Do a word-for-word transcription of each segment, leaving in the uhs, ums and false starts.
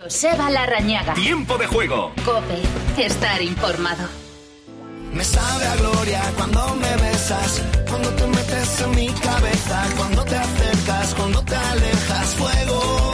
Joseba Larrañaga. Tiempo de juego. COPE. Estar informado. Me sabe a gloria cuando me besas, cuando te metes en mi cabeza, cuando te acercas, cuando te alejas, fuego,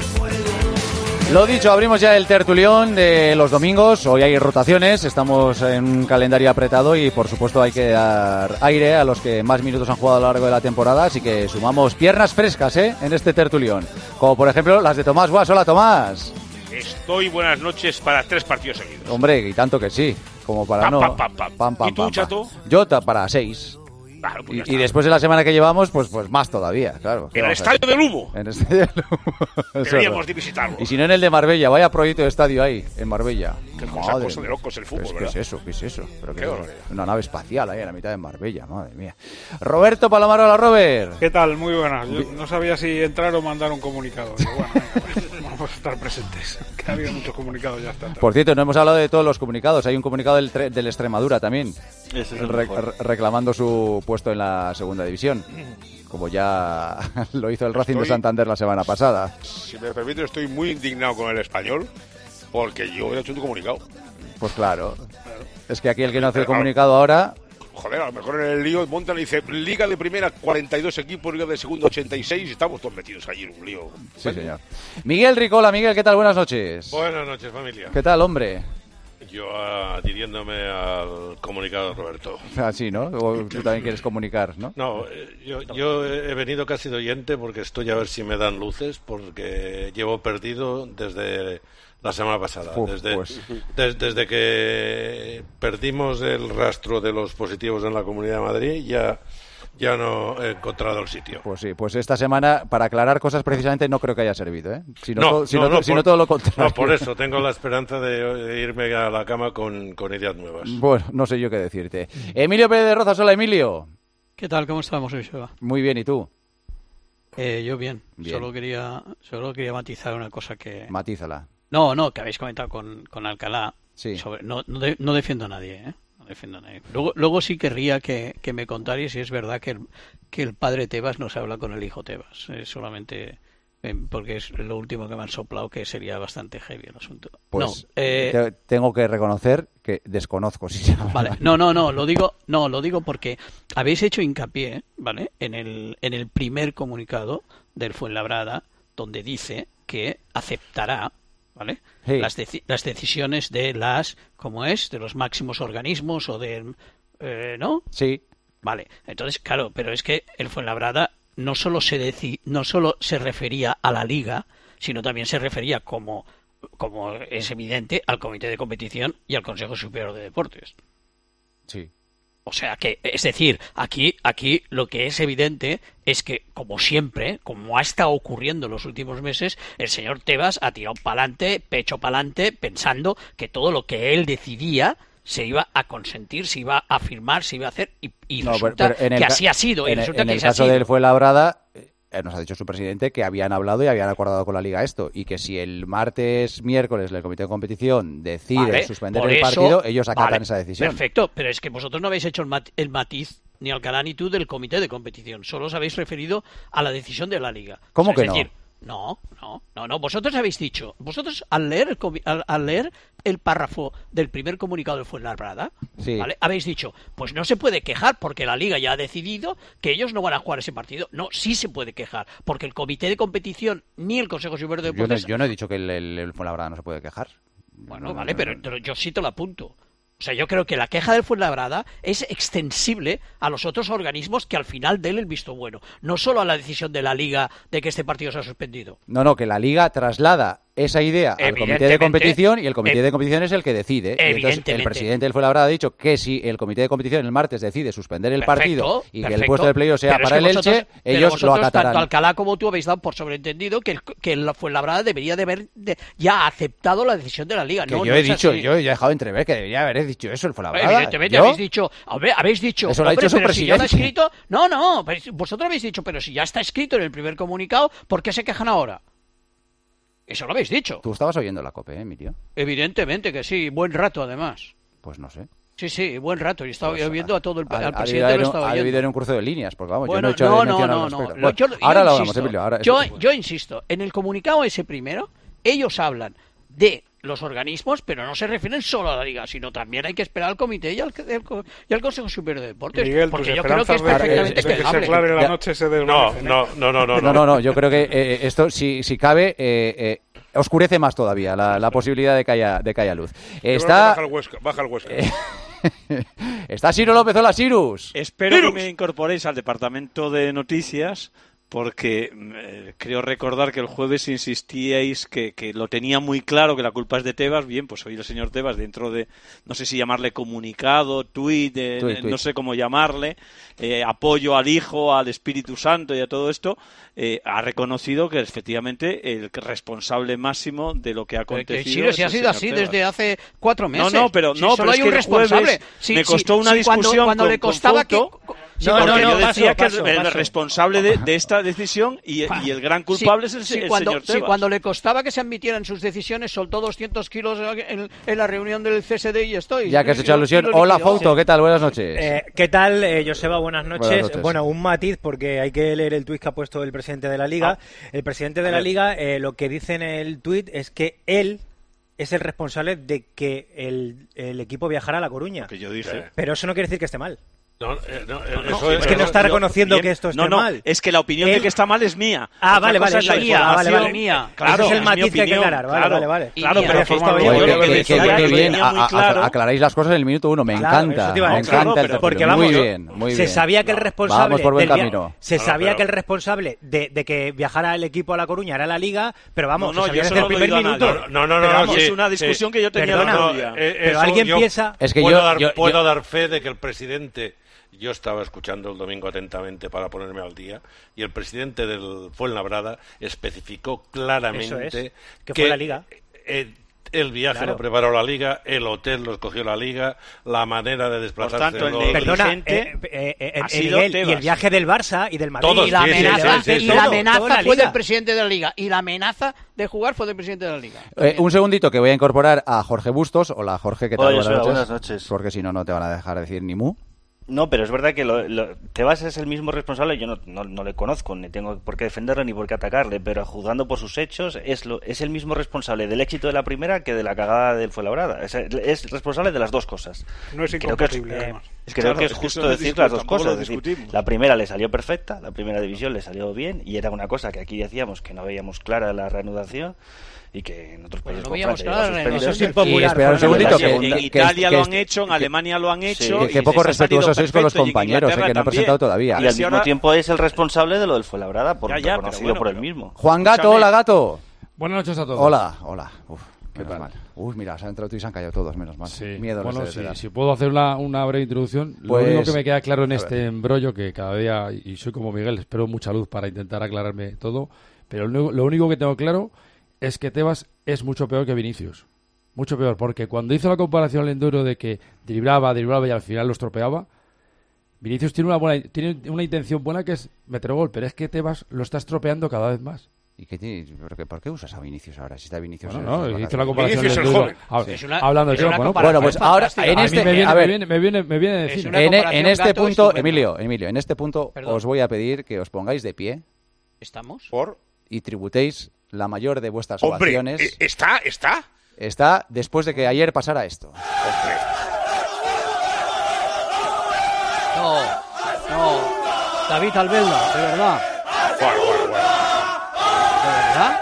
fuego. Lo dicho, abrimos ya el tertulión de los domingos. Hoy hay rotaciones, estamos en un calendario apretado y por supuesto hay que dar aire a los que más minutos han jugado a lo largo de la temporada, así que sumamos piernas frescas ¿eh? en este tertulión, como por ejemplo las de Tomás Guas. Hola, Tomás. Estoy buenas noches para tres partidos seguidos. Hombre, y tanto que sí, como para pam, no. Pam, pam, pam. Pam, pam, ¿Y tú, pam, Chato? Pam. Yo ta- para seis. Claro, pues y, y después de la semana que llevamos, pues pues más todavía, claro. En el Estadio del Humo. En el Estadio del Humo. Deberíamos de visitarlo. Y si no en el de Marbella, vaya proyecto de estadio ahí, en Marbella. Qué cosa, cosa de locos el fútbol, ¿qué ¿verdad? es eso? ¿Qué es eso? Pero Qué que horror. una nave espacial ahí en la mitad de Marbella, madre mía. Roberto Palomar, hola, Robert. ¿Qué tal? Muy buenas. Yo no sabía si entrar o mandar un comunicado. Digo, bueno, venga, pues, vamos a estar presentes. Que ha habido muchos comunicados, ya está. Por cierto, no hemos hablado de todos los comunicados. Hay un comunicado del, tre- del Extremadura también, Ese es el re- mejor. re- reclamando su puesto en la segunda división, como ya lo hizo el Racing de Estoy- Santander la semana pasada. Si me permite, estoy muy indignado con el Español porque yo he hecho un comunicado. Pues claro. Es que aquí el que no hace el Pero, comunicado ahora... Joder, a lo mejor en el lío montan y dice Liga de Primera cuarenta y dos equipos, Liga de Segunda ochenta y seis, y estamos todos metidos ahí en un lío. Sí, señor. Miguel Ricola, Miguel, ¿qué tal? Buenas noches. Buenas noches, familia. ¿Qué tal, hombre? Yo adhiriéndome al comunicado de Roberto. Así, ¿no? O tú también quieres comunicar, ¿no? No, eh, yo, yo he venido casi de oyente porque estoy a ver si me dan luces, porque llevo perdido desde la semana pasada. Uf, desde, pues. des- desde que perdimos el rastro de los positivos en la Comunidad de Madrid, ya, ya no he encontrado el sitio. Pues sí, pues esta semana, para aclarar cosas precisamente, no creo que haya servido, ¿eh? Si no, No, todo, si no, no, no, si por- no todo lo contrario. No, por eso tengo la esperanza de, de irme a la cama con, con ideas nuevas. Bueno, no sé yo qué decirte. Emilio Pérez de Rozas, hola, Emilio. ¿Qué tal? ¿Cómo estamos hoy, Seba? Muy bien, ¿y tú? Eh, yo bien. Bien. Solo quería solo quería matizar una cosa que... Matízala. No, no, que habéis comentado con, con Alcalá. Sí. Sobre... No, no, de- no defiendo a nadie, ¿eh? No defiendo a nadie. Luego, luego sí querría que, que me contarais si es verdad que el, que el padre Tebas no se habla con el hijo Tebas. Es solamente... eh, porque es lo último que me han soplado, que sería bastante heavy el asunto. Pues no, eh, te- tengo que reconocer que desconozco si se llama. Vale, no, no, no, lo digo, no, lo digo porque habéis hecho hincapié, ¿vale? En el, en el primer comunicado del Fuenlabrada, donde dice que aceptará, ¿vale? Sí. Las, deci- las decisiones de las, ¿cómo es? De los máximos organismos o de, eh, ¿no? Sí. Vale, entonces, claro, pero es que el Fuenlabrada no solo se deci- no solo se refería a la Liga, sino también se refería, como, como es evidente, al Comité de Competición y al Consejo Superior de Deportes. Sí. O sea que, es decir, aquí, aquí lo que es evidente es que, como siempre, como ha estado ocurriendo en los últimos meses, el señor Tebas ha tirado pa'lante, pecho pa'lante, pensando que todo lo que él decidía se iba a consentir, se iba a firmar, se iba a hacer, y, y No, resulta pero- pero en el que ca- así ha sido. Y En, el- resulta en que el ese ha caso sido. del Fuenlabrada, eh, nos ha dicho su presidente que habían hablado y habían acordado con la Liga esto, y que si el martes, miércoles, el Comité de Competición decide Vale, suspender por el eso- partido, ellos acatan vale, esa decisión. Perfecto, pero es que vosotros no habéis hecho el, mat- el matiz, ni Alcalá ni tú, del Comité de Competición. Solo os habéis referido a la decisión de la Liga. ¿Cómo O sea, que es no? decir, no, no, no, no. Vosotros habéis dicho, vosotros al leer el, comi- al, al leer el párrafo del primer comunicado de Fuenlabrada, Sí. ¿vale? Habéis dicho, pues no se puede quejar porque la Liga ya ha decidido que ellos no van a jugar ese partido. No, sí se puede quejar, porque el Comité de Competición ni el Consejo Superior de Yo no, Deportes... yo no he dicho que el, el, el Fuenlabrada no se puede quejar. Bueno, No, vale, no, pero, no. pero yo sí te lo apunto. O sea, yo creo que la queja del Fuenlabrada es extensible a los otros organismos que al final den el visto bueno. No solo a la decisión de la Liga de que este partido se ha suspendido. No, no, que la Liga traslada esa idea al Comité de Evidentemente, Competición y el Comité ev- de Competición es el que decide. Y entonces el Evidentemente. presidente del Fuenlabrada ha dicho que si el Comité de Competición el martes decide suspender el Perfecto, partido y que el perfecto. puesto de playoff sea Pero es para que el vosotros- Elche, pero ellos lo vosotros, acatarán. Tanto Alcalá como tú habéis dado por sobreentendido que el, que el Fuenlabrada debería de haber de- ya aceptado la decisión de la Liga. Que no, yo no he es dicho, así. yo he dejado entrever que debería haber dicho eso el Fuenlabrada. Evidentemente ¿Yo? habéis dicho, hombre, habéis dicho, Eso lo ha hombre, dicho su pero si ya lo ha presidente. escrito, no, no, pero vosotros habéis dicho, pero si ya está escrito en el primer comunicado, ¿por qué se quejan ahora? Eso lo habéis dicho. Tú estabas oyendo la COPE, ¿eh, Emilio? Evidentemente que sí, buen rato además. Pues no sé. Sí, sí, buen rato. Y estaba Pues, viendo a todo el ha- al ha presidente debido lo haber- estaba Ha oyendo. debido en un cruce de líneas, porque vamos, yo Bueno, no he hecho no, mención no, al no, respecto. no. Bueno, Yo- yo ahora lo insisto, hablamos, Emilio. Ahora, yo, eso- yo insisto, en el comunicado ese primero, ellos hablan de los organismos, pero no se refieren solo a la Liga, sino también hay que esperar al Comité y al, el, y al Consejo Superior de Deportes. Miguel, porque yo creo que es de, perfectamente de, de que se aclare la noche se desvanecen. No, no, no, no, no, no, no, yo creo que eh, esto, si, si cabe, eh, eh, oscurece más todavía la, la posibilidad de que haya, de que haya luz. Está... Baja el Huesca. Baja el Huesca. Está Ciro López. Hola, Cyrus. Espero Cyrus. que me incorporéis al departamento de noticias, porque eh, creo recordar que el jueves insistíais que, que lo tenía muy claro, que la culpa es de Tebas. Bien, pues hoy el señor Tebas, dentro de, no sé si llamarle comunicado, tuit, eh, Tuit, tuit. no sé cómo llamarle, eh, apoyo al Hijo, al Espíritu Santo y a todo esto, eh, ha reconocido que efectivamente el responsable máximo de lo que ha acontecido Que Chile es se ha el sido señor así Tebas. desde hace cuatro meses. No, no, pero, Si no, solo pero hay es un que el jueves responsable. me Sí, costó sí, una sí, discusión cuando, cuando con, le costaba con Fouto, que... Sí, Sí, porque cuando- yo no, decía paso, que paso, el, el paso. responsable de, de esta decisión y, y el gran culpable Sí, es el, sí, el cuando, señor sí, Tebas. cuando le costaba que se admitieran sus decisiones, soltó doscientos kilos en, en la reunión del C S D y estoy. Ya que has hecho Y- alusión. y lo Hola, liquidó. Fouto, ¿qué tal? Buenas noches. Eh, ¿Qué tal, eh, Joseba? Buenas noches. Buenas noches. Bueno, un matiz, porque hay que leer el tuit que ha puesto el presidente de la Liga. Ah. El presidente de la Liga, eh, lo que dice en el tuit es que él es el responsable de que el, el equipo viajara a La Coruña. Que yo dije. Pero eso no quiere decir que esté mal. No, eh, no, eh, No, eso es que no está yo- reconociendo bien, que esto esté no, no, mal. es que la opinión Él- de que está mal es mía. Ah, Otra vale, cosa vale, es la eso es, información. vale, vale. mía. Claro, Ese es el mi matiz que hay que opinión, aclarar. Vale, claro. vale, vale. Y Claro, mía. pero Ya que estaba yo yo- Oye, yo yo lo creo que qué, que qué- decía qué lo bien, tenía muy a- a- claro. aclaráis las cosas en el minuto uno, me Claro, encanta, eso te iba a me decir. encanta Claro, el pero- Porque término. vamos, muy bien, muy se bien. sabía que el responsable Vamos por buen del via- camino. se No, no, sabía pero- que el responsable de, de que viajara el equipo a La Coruña era la Liga, pero vamos, No, no, se sabía yo desde eso el no lo he primer oído a minuto. nadie. No, no, no, Pero no, vamos, Es sí, una sí. discusión que yo tenía Perdona, el otro No, día. eh, Pero eso alguien yo piensa- Es que puedo, yo- dar, yo- puedo yo- dar fe de que el presidente, yo estaba escuchando el domingo atentamente para ponerme al día, y el presidente del Fuenlabrada especificó claramente Eso es, que fue la Liga. eh, el viaje Claro. lo preparó la Liga, el hotel lo escogió la Liga, la manera de desplazarse. tanto, el lo- de- Perdona, Gente eh, eh, eh, ha eh, sido Miguel, y Tebas. el viaje del Barça y del Madrid. Todos, Y la sí, sí, amenaza, sí, sí, y todo, la todo amenaza la fue Liga. del presidente de la Liga. Y la amenaza de jugar fue del presidente de la Liga. Eh, un segundito que voy a incorporar a Jorge Bustos. Hola, Jorge, ¿qué tal? Hola, buenas, Joseba, noches. buenas noches. Porque si no, no te van a dejar decir ni mu. No, pero es verdad que lo, lo- Tebas es el mismo responsable. Yo no, no, no le conozco, ni tengo por qué defenderle ni por qué atacarle, pero juzgando por sus hechos, es, lo, es el mismo responsable del éxito de la primera que de la cagada del Fuenlabrada. Es, es responsable de las dos cosas. No es Creo que es, incompatible, eh, además. es que Claro, creo que es es que justo eso no decir discu- las dos tampoco lo cosas. Es decir, discutimos. la primera le salió perfecta, la primera división le salió bien, y era una cosa que aquí decíamos que no veíamos clara la reanudación y que en otros países no como veíamos Francia clara llegó a la reanudación. Eso es suspenderse. impopular. Y espera un Fran, segundito, la que- segunda. En que- Italia que- lo que- han hecho, en que- Alemania lo han hecho. que- y que poco les ha salido respetuosos sois con los perfecto, y en compañeros, eh, que no he Inglaterra presentado también. todavía. Y al A ver si mismo ahora- tiempo es el responsable de lo del Fuenlabrada, por Ya, ya, pero reconocido bueno, por él pero- mismo. Juan Gato, Escúchame. hola, Gato. Buenas noches a todos. Hola, hola. Uf, ¿Qué menos tal? mal. Uy, mira, se han entrado tú y se han callado todos, menos mal. Sí. Miedo les Bueno, debe si, de dar. si puedo hacer una, una breve introducción, Pues, lo único que me queda claro en a este ver. embrollo, que cada día, y soy como Miguel, espero mucha luz para intentar aclararme todo, pero lo, único- lo único que tengo claro es que Tebas es mucho peor que Vinicius. Mucho peor, porque cuando hizo la comparación al Enduro de que driblaba, driblaba y al final lo estropeaba, Vinicius tiene una buena tiene una intención buena que es meter gol, pero es que Tebas lo está estropeando cada vez más. ¿Y qué tiene- ¿Por qué, por qué usas a Vinicius ahora? Si está Vinicius... Bueno, en no, estas hizo la vacaciones. comparación Vinicius del el Enduro. joven. Ah, Sí, es una- hablando de es una tiempo, ¿no? comparación Bueno, pues ahora, fantástica. en A mí este... me viene, a me ver, viene, me viene, me viene a Es decir. una en, comparación, en este Gato, punto, estupenda. Emilio, Emilio, en este punto Perdón. os voy a pedir que os pongáis de pie ¿Estamos? Por... y tributéis la mayor de vuestras Hombre, ovaciones. eh, ¿está? ¿Está? Está después de que ayer pasara esto. Hombre. No, no. David Albelda, de verdad. Bueno, bueno, bueno. ¿De verdad?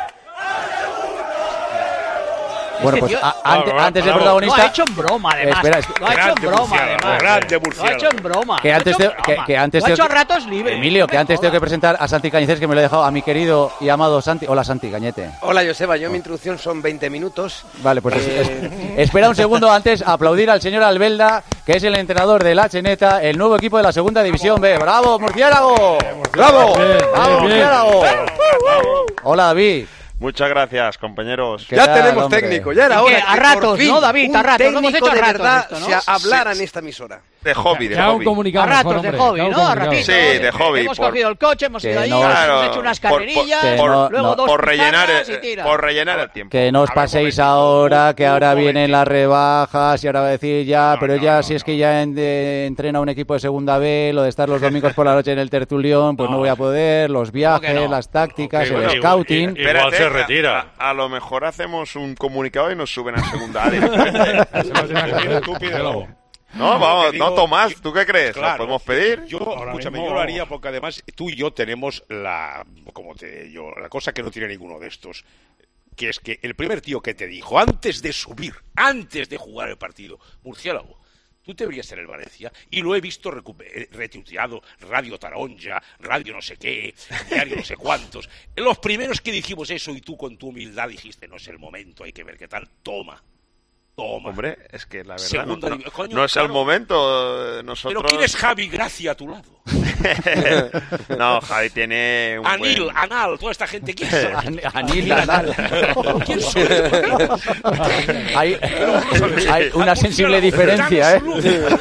Bueno, Este pues tío- a- ante- Bravo, antes del bravo. Lo protagonista... ha hecho en broma, además. Espera, espera. Lo ha hecho Grande en broma, murciélago, además. grande Lo ha murciélago. hecho en broma. Que Lo ha antes hecho en te- que- broma. que antes Lo ha te- hecho a ratos libres. Emilio, No que me antes tengo que jodas. presentar a Santi Cañices, que me lo he dejado a mi querido y amado Santi. Hola, Santi Cañete. Hola, Joseba. Yo mi introducción son veinte minutos. Vale, pues es- Eh, es- espera un segundo antes, aplaudir al señor Albelda, que es el entrenador de La Cheneta, el nuevo equipo de la segunda división B. ¡Bravo, murciélago! ¡Bravo! Bien, bien, ¡Bravo, bien. murciélago! Hola, David. Muchas gracias, compañeros. ¿Qué ya tal, tenemos hombre? técnico, ya era ¿Y qué? hora A que ratos, por fin ¿no, David? un A ratos. Lo hemos técnico hecho a de ratos verdad esto, ¿no? se hablara Sí. en esta emisora. De hobby, de Que haga un hobby. comunicado A ratos mejor, de hombre, hobby, que haga un ¿no? A comunicado. ratitos. Sí, de hobby, Hemos por- cogido el coche, hemos Que ido ahí, no- hemos Claro, hecho unas por- por- carrerillas, que no- luego no- dos por rellenar, pizarras y eh, tira. por rellenar el tiempo. Que no os A ver, paséis momentito, ahora, un- que un ahora momentito. vienen las rebajas y ahora va a decir ya, No, pero no, ya no, si es no. que ya en- de- entrena un equipo de segunda B, lo de estar los domingos por la noche en el tertulión, pues no, No. voy a poder, los viajes, no? las tácticas, Sí, el bueno, scouting. y- y- Igual se a- retira. A, a lo mejor hacemos un comunicado y nos suben a segunda A. directamente. Tú pídelo. No, vamos, Lo que digo- no, Tomás, ¿tú qué crees? ¿Lo Claro, podemos pedir? Yo, Ahora escúchame, mismo- yo lo haría porque además tú y yo tenemos la, como te yo, la cosa que no tiene ninguno de estos, que es que el primer tío que te dijo antes de subir, antes de jugar el partido, murciélago, tú te deberías en el Valencia, y lo he visto recu- eh, retuiteado, Radio Taronja, Radio no sé qué, Diario no sé cuántos. Los primeros que dijimos eso y tú con tu humildad dijiste, no es el momento, hay que ver qué tal, toma. Toma. Hombre, es que la verdad Segunda no, no- div- coño, no es el claro. momento. eh, Nosotros... Pero ¿quién es Javi Gracia a tu lado? No, Javi tiene un Anil, buen... Anal, toda esta gente, ¿quién son? An- Anil, Anal. ¿Quién son? Hay, hay una sensible diferencia, ¿eh?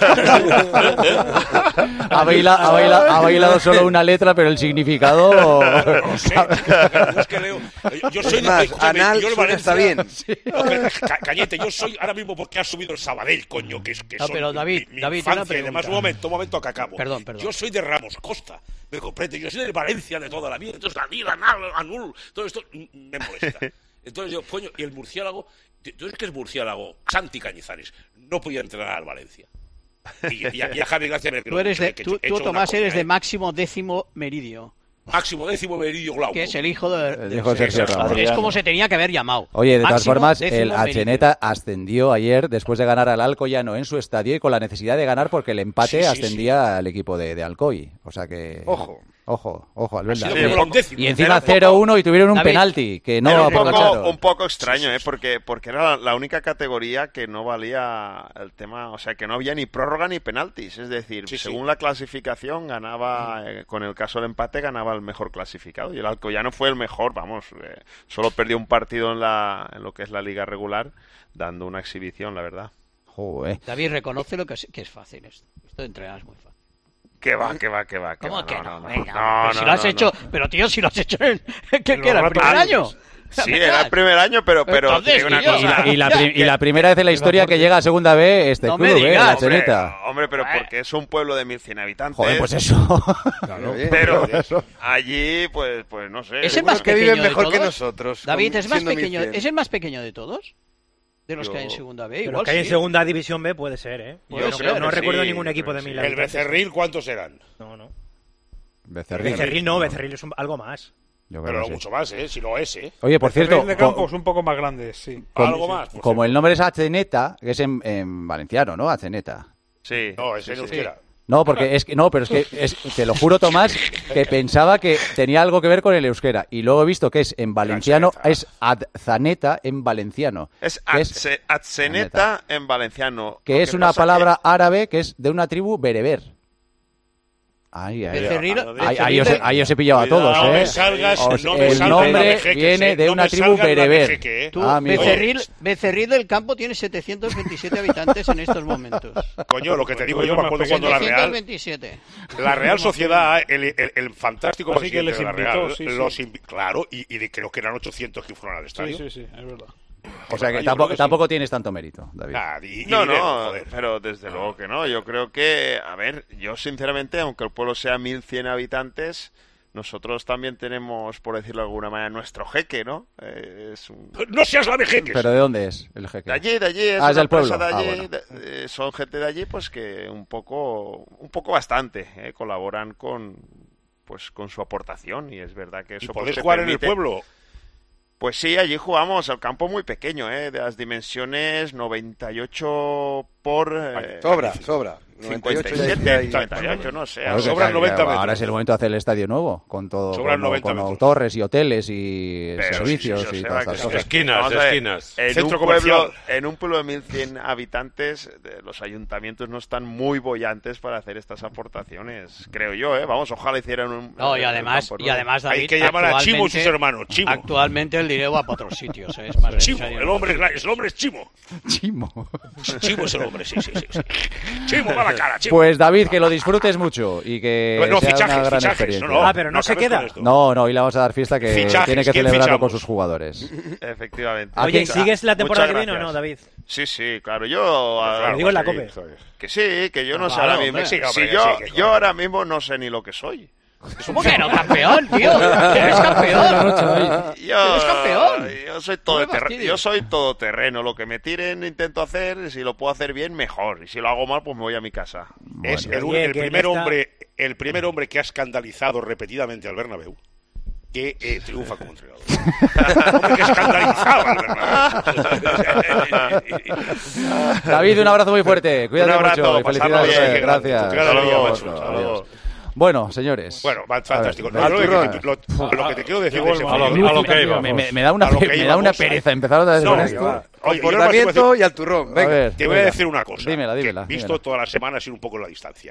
Ha, baila- ha baila- ha bailado solo una letra, pero el significado... No sé, es que leo. Yo soy Es más, escúchame, Anal yo el suena hasta bien. No, pero, ca- Cañete, yo soy ahora mismo porque ha subido el Sabadell, coño, que es que No, son pero David, mi, mi David, infancia, una y además, pregunta. un momento, un momento que acabo. Perdón, perdón. Yo soy de Ramos Costa, me comprende, yo soy de Valencia de toda la vida, entonces Anil, Anal, Anul, todo esto mm, me molesta. Entonces yo, coño, y el murciélago, tú es que es murciélago, Santi Cañizares, no podía entrenar al Valencia. Y, y, a- y a Javi Gracia me Tú, eres de, que- que tú, he tú, hecho Tomás, una eres coña, de ¿eh? Máximo Décimo Meridio, Máximo décimo Meridio Glauco. que es el hijo de... El de- hijo de Sergio Ramos. Es como se tenía que haber llamado. Oye, de todas Máximo formas, Décimo el Meridio. Atzeneta ascendió ayer después de ganar al Alcoyano en su estadio y con la necesidad de ganar porque el empate Sí, sí, ascendía al equipo de, de Alcoy. O sea que... Ojo. Ojo, ojo, Albelda. Ha sido Y- como un décimo. Y encima Era un poco- cero uno y tuvieron un David, penalti que no Era un poco, aprovecharon. un poco extraño, ¿eh? Porque, porque era la, la única categoría que no valía el tema, o sea, que no había ni prórroga ni penaltis. Es decir, Sí, sí. según la clasificación, ganaba, eh, con el caso del empate, ganaba el mejor clasificado. Y el Alcoyano fue el mejor, vamos, eh, solo perdió un partido en, la, en lo que es la liga regular, dando una exhibición, la verdad. Joder. David, reconoce lo que es, que es fácil esto. Esto de entrenar es muy fácil. Que va, que va, que va. Que ¿Cómo va. que no? no? no, Venga, no, pero no, si lo no, has no. hecho... Pero tío, si lo has hecho en... ¿Qué, En qué era, el los primer ratos. año? Sí, era el primer año, pero, pero Entonces, te digo una tío, cosa. Y la, y la pri- y la primera vez en la historia que llega a segunda B este No club, me ¿eh? digas, La Hombre, Atzeneta. hombre, pero porque es un pueblo de mil cien habitantes. Joder, pues eso. Pero allí, pues, pues no sé. ¿Es el Seguro más que pequeño viven de mejor que todos? nosotros. David, con- ¿es más siendo pequeño? mil cien. ¿Es el más pequeño de todos? De los Yo- que hay en segunda B. De los Igual que hay en sí. segunda división B puede ser, ¿eh? Yo Bueno, creo no que recuerdo sí, ningún equipo de creo que mil sí. El habitantes. Becerril, ¿cuántos eran? No, no. Becerril. Becerril no, Becerril es un- algo más. Yo creo Pero que no sí. mucho más, ¿eh? Si lo es, ¿eh? Oye, por cierto, de co- campos un poco más grandes, sí. como, Algo más. pues, como sí. el nombre es Atzeneta, que es en, en valenciano, ¿no? Atzeneta. Sí. No, es sí, en sí. euskera. No, porque es que no, pero es que es- te lo juro, Tomás, que pensaba que tenía algo que ver con el euskera y luego he visto que es en valenciano, es Atzaneta en valenciano, Es que es, atse- atzeneta en valenciano. que Lo es una pasa palabra árabe que es de una tribu bereber. Ay, ay, Becerril- ay, ahí, os, he- ahí os he pillado a todos, No ¿eh? me salgas, Os- no me el salgas nombre la vejeques, viene ¿eh? de No una me tribu salgas la bereber. vejeque, ¿eh? Tú, Ah, amigo. Becerril, Becerril del Campo tiene setecientos veintisiete habitantes en estos momentos. Coño, lo que te digo Pues yo, yo me acuerdo más cuando la Real, setecientos veintisiete. la Real Sociedad, el, el, el fantástico Así que presidente les de la invitó, Real, sí, sí. los invi- claro, y, y de- creo que eran ochocientos que fueron al Sí, estadio. sí, sí, es verdad. O sea que Yo tampoco, creo que sí. tampoco tienes tanto mérito, David. Ah, y- y No, dinero, no, joder. pero desde luego que no. Yo creo que, a ver, yo sinceramente, aunque el pueblo sea mil cien habitantes, nosotros también tenemos, por decirlo de alguna manera, nuestro jeque, ¿no? Eh, es un... No seas la vejeques. ¿Pero de dónde es el jeque? De allí, de allí, es Ah, es una del empresa pueblo. de Ah, allí, bueno. de- eh, son gente de allí, pues que un poco, un poco bastante, eh, colaboran con, pues con su aportación y es verdad que ¿Y eso podéis pues, te jugar en permite- el pueblo? Pues sí, allí jugamos, el campo muy pequeño, ¿eh? De las dimensiones noventa y ocho por... eh, Sobra, sobra. noventa y ocho cincuenta y siete, ya- ya- noventa y ocho, no sé. Claro que sobran claro, noventa claro, metros. ahora es el momento de hacer el estadio nuevo, con todo, Sobran con, noventa con metros. torres y hoteles y Pero servicios sí, sí, y se todas va estas que- cosas. Esquinas, Vamos a ver, esquinas. En Centro un, pueblo, comercial. en un pueblo de mil cien habitantes, de- los ayuntamientos no están muy bollantes para hacer estas aportaciones, creo yo, ¿eh? Vamos, ojalá hicieran un... No, y un además, campo y nuevo. además David, Hay que llamar a Chimo y sus actualmente- hermanos. Chimo. Actualmente el dinero va para otros sitios, ¿eh? Es más Chimo, necesario. el hombre, es- el hombre es Chimo. Chimo. Chimo es el hombre, sí, sí, sí. sí. Chimo va a la cara, chico. Pues David, que lo disfrutes mucho y que No, sea fichajes, una gran fichajes, experiencia. no, no, Ah, pero no, no se acabes queda. con esto. No, no, hoy le vamos a dar fiesta que Fichajes, tiene que ¿quién celebrarlo fichamos? con sus jugadores. Efectivamente. ¿A Oye, quién- ¿sigues la temporada Muchas que viene o no, gracias. David? Sí, sí, claro. Yo. Lo ah, digo en la sí, COPE. Que sí, que yo no sé Claro, ahora mismo. hombre. Sí, hombre, si que yo, sí, que yo ahora mismo no sé ni lo que soy. ¿Cómo que no, campeón, tío? Eres campeón. Yo, Eres campeón. Yo soy No todo me terreno. fastidies. Yo soy todoterreno. Lo que me tiren intento hacer. Si lo puedo hacer bien, mejor. Y si lo hago mal, pues me voy a mi casa. Es el, Oye, el que en primer esta- hombre, el primer hombre que ha escandalizado repetidamente al Bernabéu que eh, triunfa como entrenador. Hombre que escandalizaba al Bernabéu. David, un abrazo muy fuerte. Cuídate Un abrazo, mucho y pasarlo felicidades. bien. Gracias. Qué alegría, Adiós. macho. Hasta Adiós. luego. Bueno, señores. Bueno, va, fantástico. A No, ver, lo, turrón. que, lo, lo que te quiero decir Llegó de ese el fallo- momento. a lo que iba. me, me- me da una, A lo pe- que me da una íbamos, pereza empezar otra vez No, con que esto. va. Oye, yo nada más te voy a Comportamiento decir- y al turrón. A Venga. ver, Te voy a venga. decir una cosa. Dímela, que dímela, visto dímela. toda la semana, sin un poco la distancia.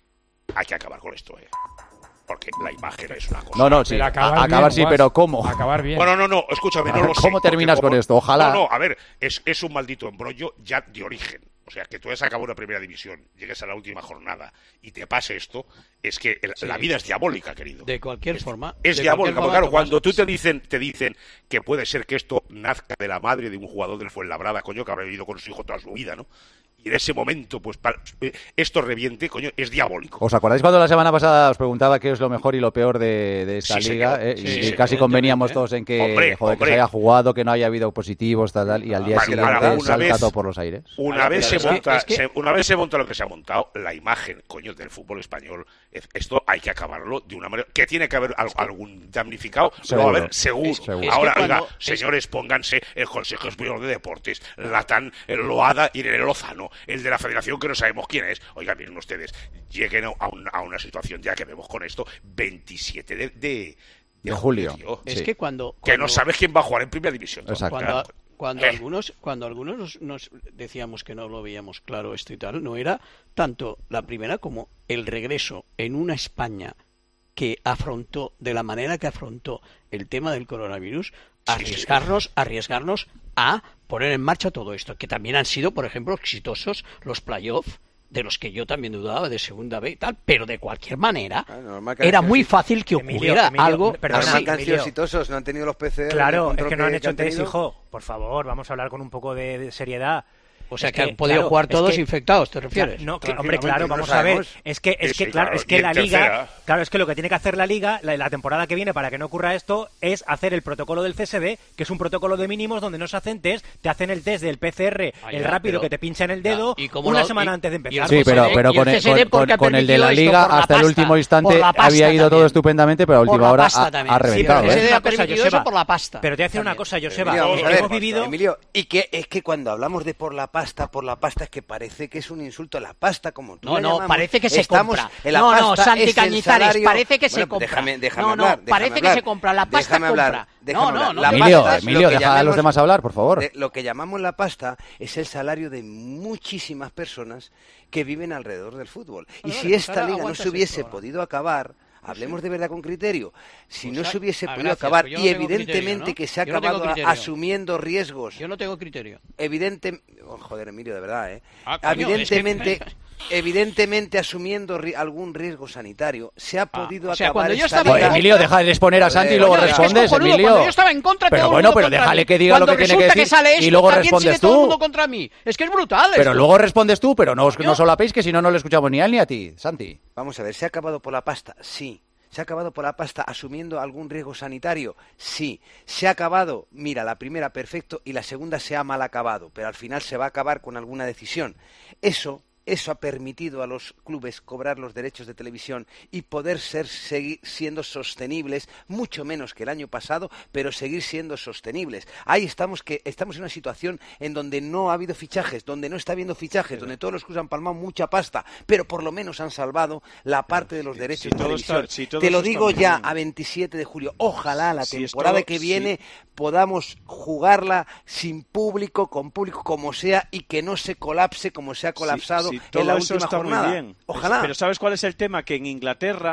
Hay que acabar con esto, ¿eh? Porque la imagen es una cosa. No, no, sí. Pero a- acabar Acabar, bien, sí, Guas. pero ¿cómo? Acabar bien. Bueno, no, no, escúchame, no lo sé. ¿Cómo terminas porque con esto? Ojalá. No, no, a ver, es, es un maldito embrollo ya de origen. O sea, que tú hayas acabado una primera división, llegues a la última jornada y te pase esto, es que el- Sí. la vida es diabólica, querido. De cualquier Es- forma. Es de diabólica, cualquier porque forma, claro, Tomás, cuando tú te dicen, te dicen que puede ser que esto nazca de la madre de un jugador del Fuenlabrada, coño, que habrá vivido con su hijo toda su vida, ¿no? Y en ese momento, pues, pa- esto reviente, coño, es diabólico. ¿Os acordáis cuando la semana pasada os preguntaba qué es lo mejor y lo peor de, de esta Sí, liga? señor. eh? Sí, y señor, casi conveníamos evidentemente. todos en que, Hombre, joder, que hombre. se haya jugado, que no haya habido positivos, tal, tal, y al día Vale, siguiente ahora, una salta vez- todo por los aires. Una Ahora, vez pero se es que- monta, es que- se- una vez se monta lo que se ha montado, la imagen, coño, del fútbol español, es- esto hay que acabarlo de una manera. ¿Que tiene que haber al- algún damnificado? No, Seguro. a ver, seguro. Es- Seguro. es Ahora, que oiga, cuando- es- señores, pónganse el Consejo Superior de Deportes, Latán, el Loada y el Lozano, el de la Federación que no sabemos quién es. Oiga, miren ustedes, lleguen a, un- a una situación ya que vemos con esto, veintisiete de, de, De julio. tío. Es Sí. que cuando, Que no cuando- sabes quién va a jugar en Primera División. Exacto. cuando, cuando Eh. algunos cuando algunos nos, nos decíamos que no lo veíamos claro esto y tal, no era tanto la primera como el regreso en una España que afrontó de la manera que afrontó el tema del coronavirus, arriesgarnos, arriesgarnos a poner en marcha todo esto, que también han sido, por ejemplo, exitosos los playoffs, de los que yo también dudaba de segunda B y tal, pero de cualquier manera Ah, normal que era han muy sido- fácil que Emilio, ocurriera Emilio, algo perdona, así. Normal que han sido Emilio. exitosos, no han tenido los P C R. Claro, el es control que no han hecho han test, tenido. hijo. Por favor, vamos a hablar con un poco de, de seriedad. O sea, Es que, han podido claro, jugar es todos que- infectados, ¿te refieres? No, que- Tranquilamente, hombre, claro, no vamos lo a ver. sabemos. Es que, es Sí, que sí, claro, claro, es que y en la liga, tercera. claro, es que lo que tiene que hacer la liga, la, la temporada que viene, para que no ocurra esto, es hacer el protocolo del C S D, que es un protocolo de mínimos donde no se hacen test, te hacen el test del P C R, Ah, el ya, rápido pero- que te pincha en el ya, dedo, ¿y cómo una lo- semana y- antes de y el empezar. Sí, pero, C S D pero y el con, el, C S D con- porque ha con- con el de permitido la esto liga por la hasta el pasta, último instante por la pasta había ido todo también. estupendamente, pero a Por última la hora pasta ha, también. ha Sí, Sí, reventado. pero te voy a ¿eh? decir Se una ha cosa, permitido Joseba, eso por la pasta. Pero te voy a decir una También. cosa, Joseba, Emilio, vamos a hemos ver, vivido... Emilio, y que es que cuando hablamos de por la pasta, por la pasta es que parece que es un insulto a la pasta, como tú No, la no, llamamos. parece que se Estamos compra. en la No, no, pasta, Santi es el Cañizares, salario- parece que se Bueno, compra. Déjame, déjame No, no, hablar, déjame parece que hablar. se compra, la pasta Déjame hablar, compra. déjame No, no, hablar. no La te Emilio, pasta es lo Emilio, que deja a los llamamos- demás hablar, por favor. de- lo que llamamos la pasta es el salario de muchísimas personas que viven alrededor del fútbol. Y Vale, si vale, pues esta ahora liga no aguantas se hubiese esto ahora. podido acabar, hablemos de verdad con criterio, si Pues no ah, se hubiese ah, podido gracias, acabar pues yo y no tengo evidentemente criterio, ¿no? que se ha Yo no tengo acabado criterio. asumiendo riesgos, Yo no tengo criterio. evidente, oh, joder Emilio, de verdad, ¿eh? Ah, coño, evidentemente, es que- evidentemente asumiendo ri- algún riesgo sanitario, se ha podido o sea, acabar cuando yo esta estaba en liga. Pues, Emilio, deja de exponer a Santi y Joder, luego coño, es que es respondes, cojonudo, Emilio. Cuando yo estaba en contra, Pero todo el bueno, mundo pero contra déjale mí. que diga lo Cuando que tiene que resulta decir sale esto, y luego también respondes sigue todo el tú. mundo contra mí. Es que es brutal Pero esto. luego respondes tú, pero no, os- Coño. no solapéis que si no, no le escuchamos ni a él ni a ti, Santi. Vamos a ver, ¿se ha acabado por la pasta? Sí. ¿Se ha acabado por la pasta asumiendo algún riesgo sanitario? Sí. ¿Se ha acabado? Mira, la primera perfecto y la segunda se ha mal acabado, pero al final se va a acabar con alguna decisión. Eso, eso ha permitido a los clubes cobrar los derechos de televisión y poder ser, seguir siendo sostenibles, mucho menos que el año pasado, pero seguir siendo sostenibles. Ahí estamos, que estamos en una situación en donde no ha habido fichajes, donde no está habiendo fichajes, donde todos los clubes han palmado mucha pasta, pero por lo menos han salvado la parte de los derechos si de todo televisión. está- si todo Te lo eso digo está ya bien. a veintisiete de julio. Ojalá la Si es temporada todo- que si- viene podamos jugarla sin público, con público como sea, y que no se colapse como se ha colapsado Sí, sí, todo en la eso última está jornada. muy bien. Ojalá. Pero ¿sabes cuál es el tema? Que en Inglaterra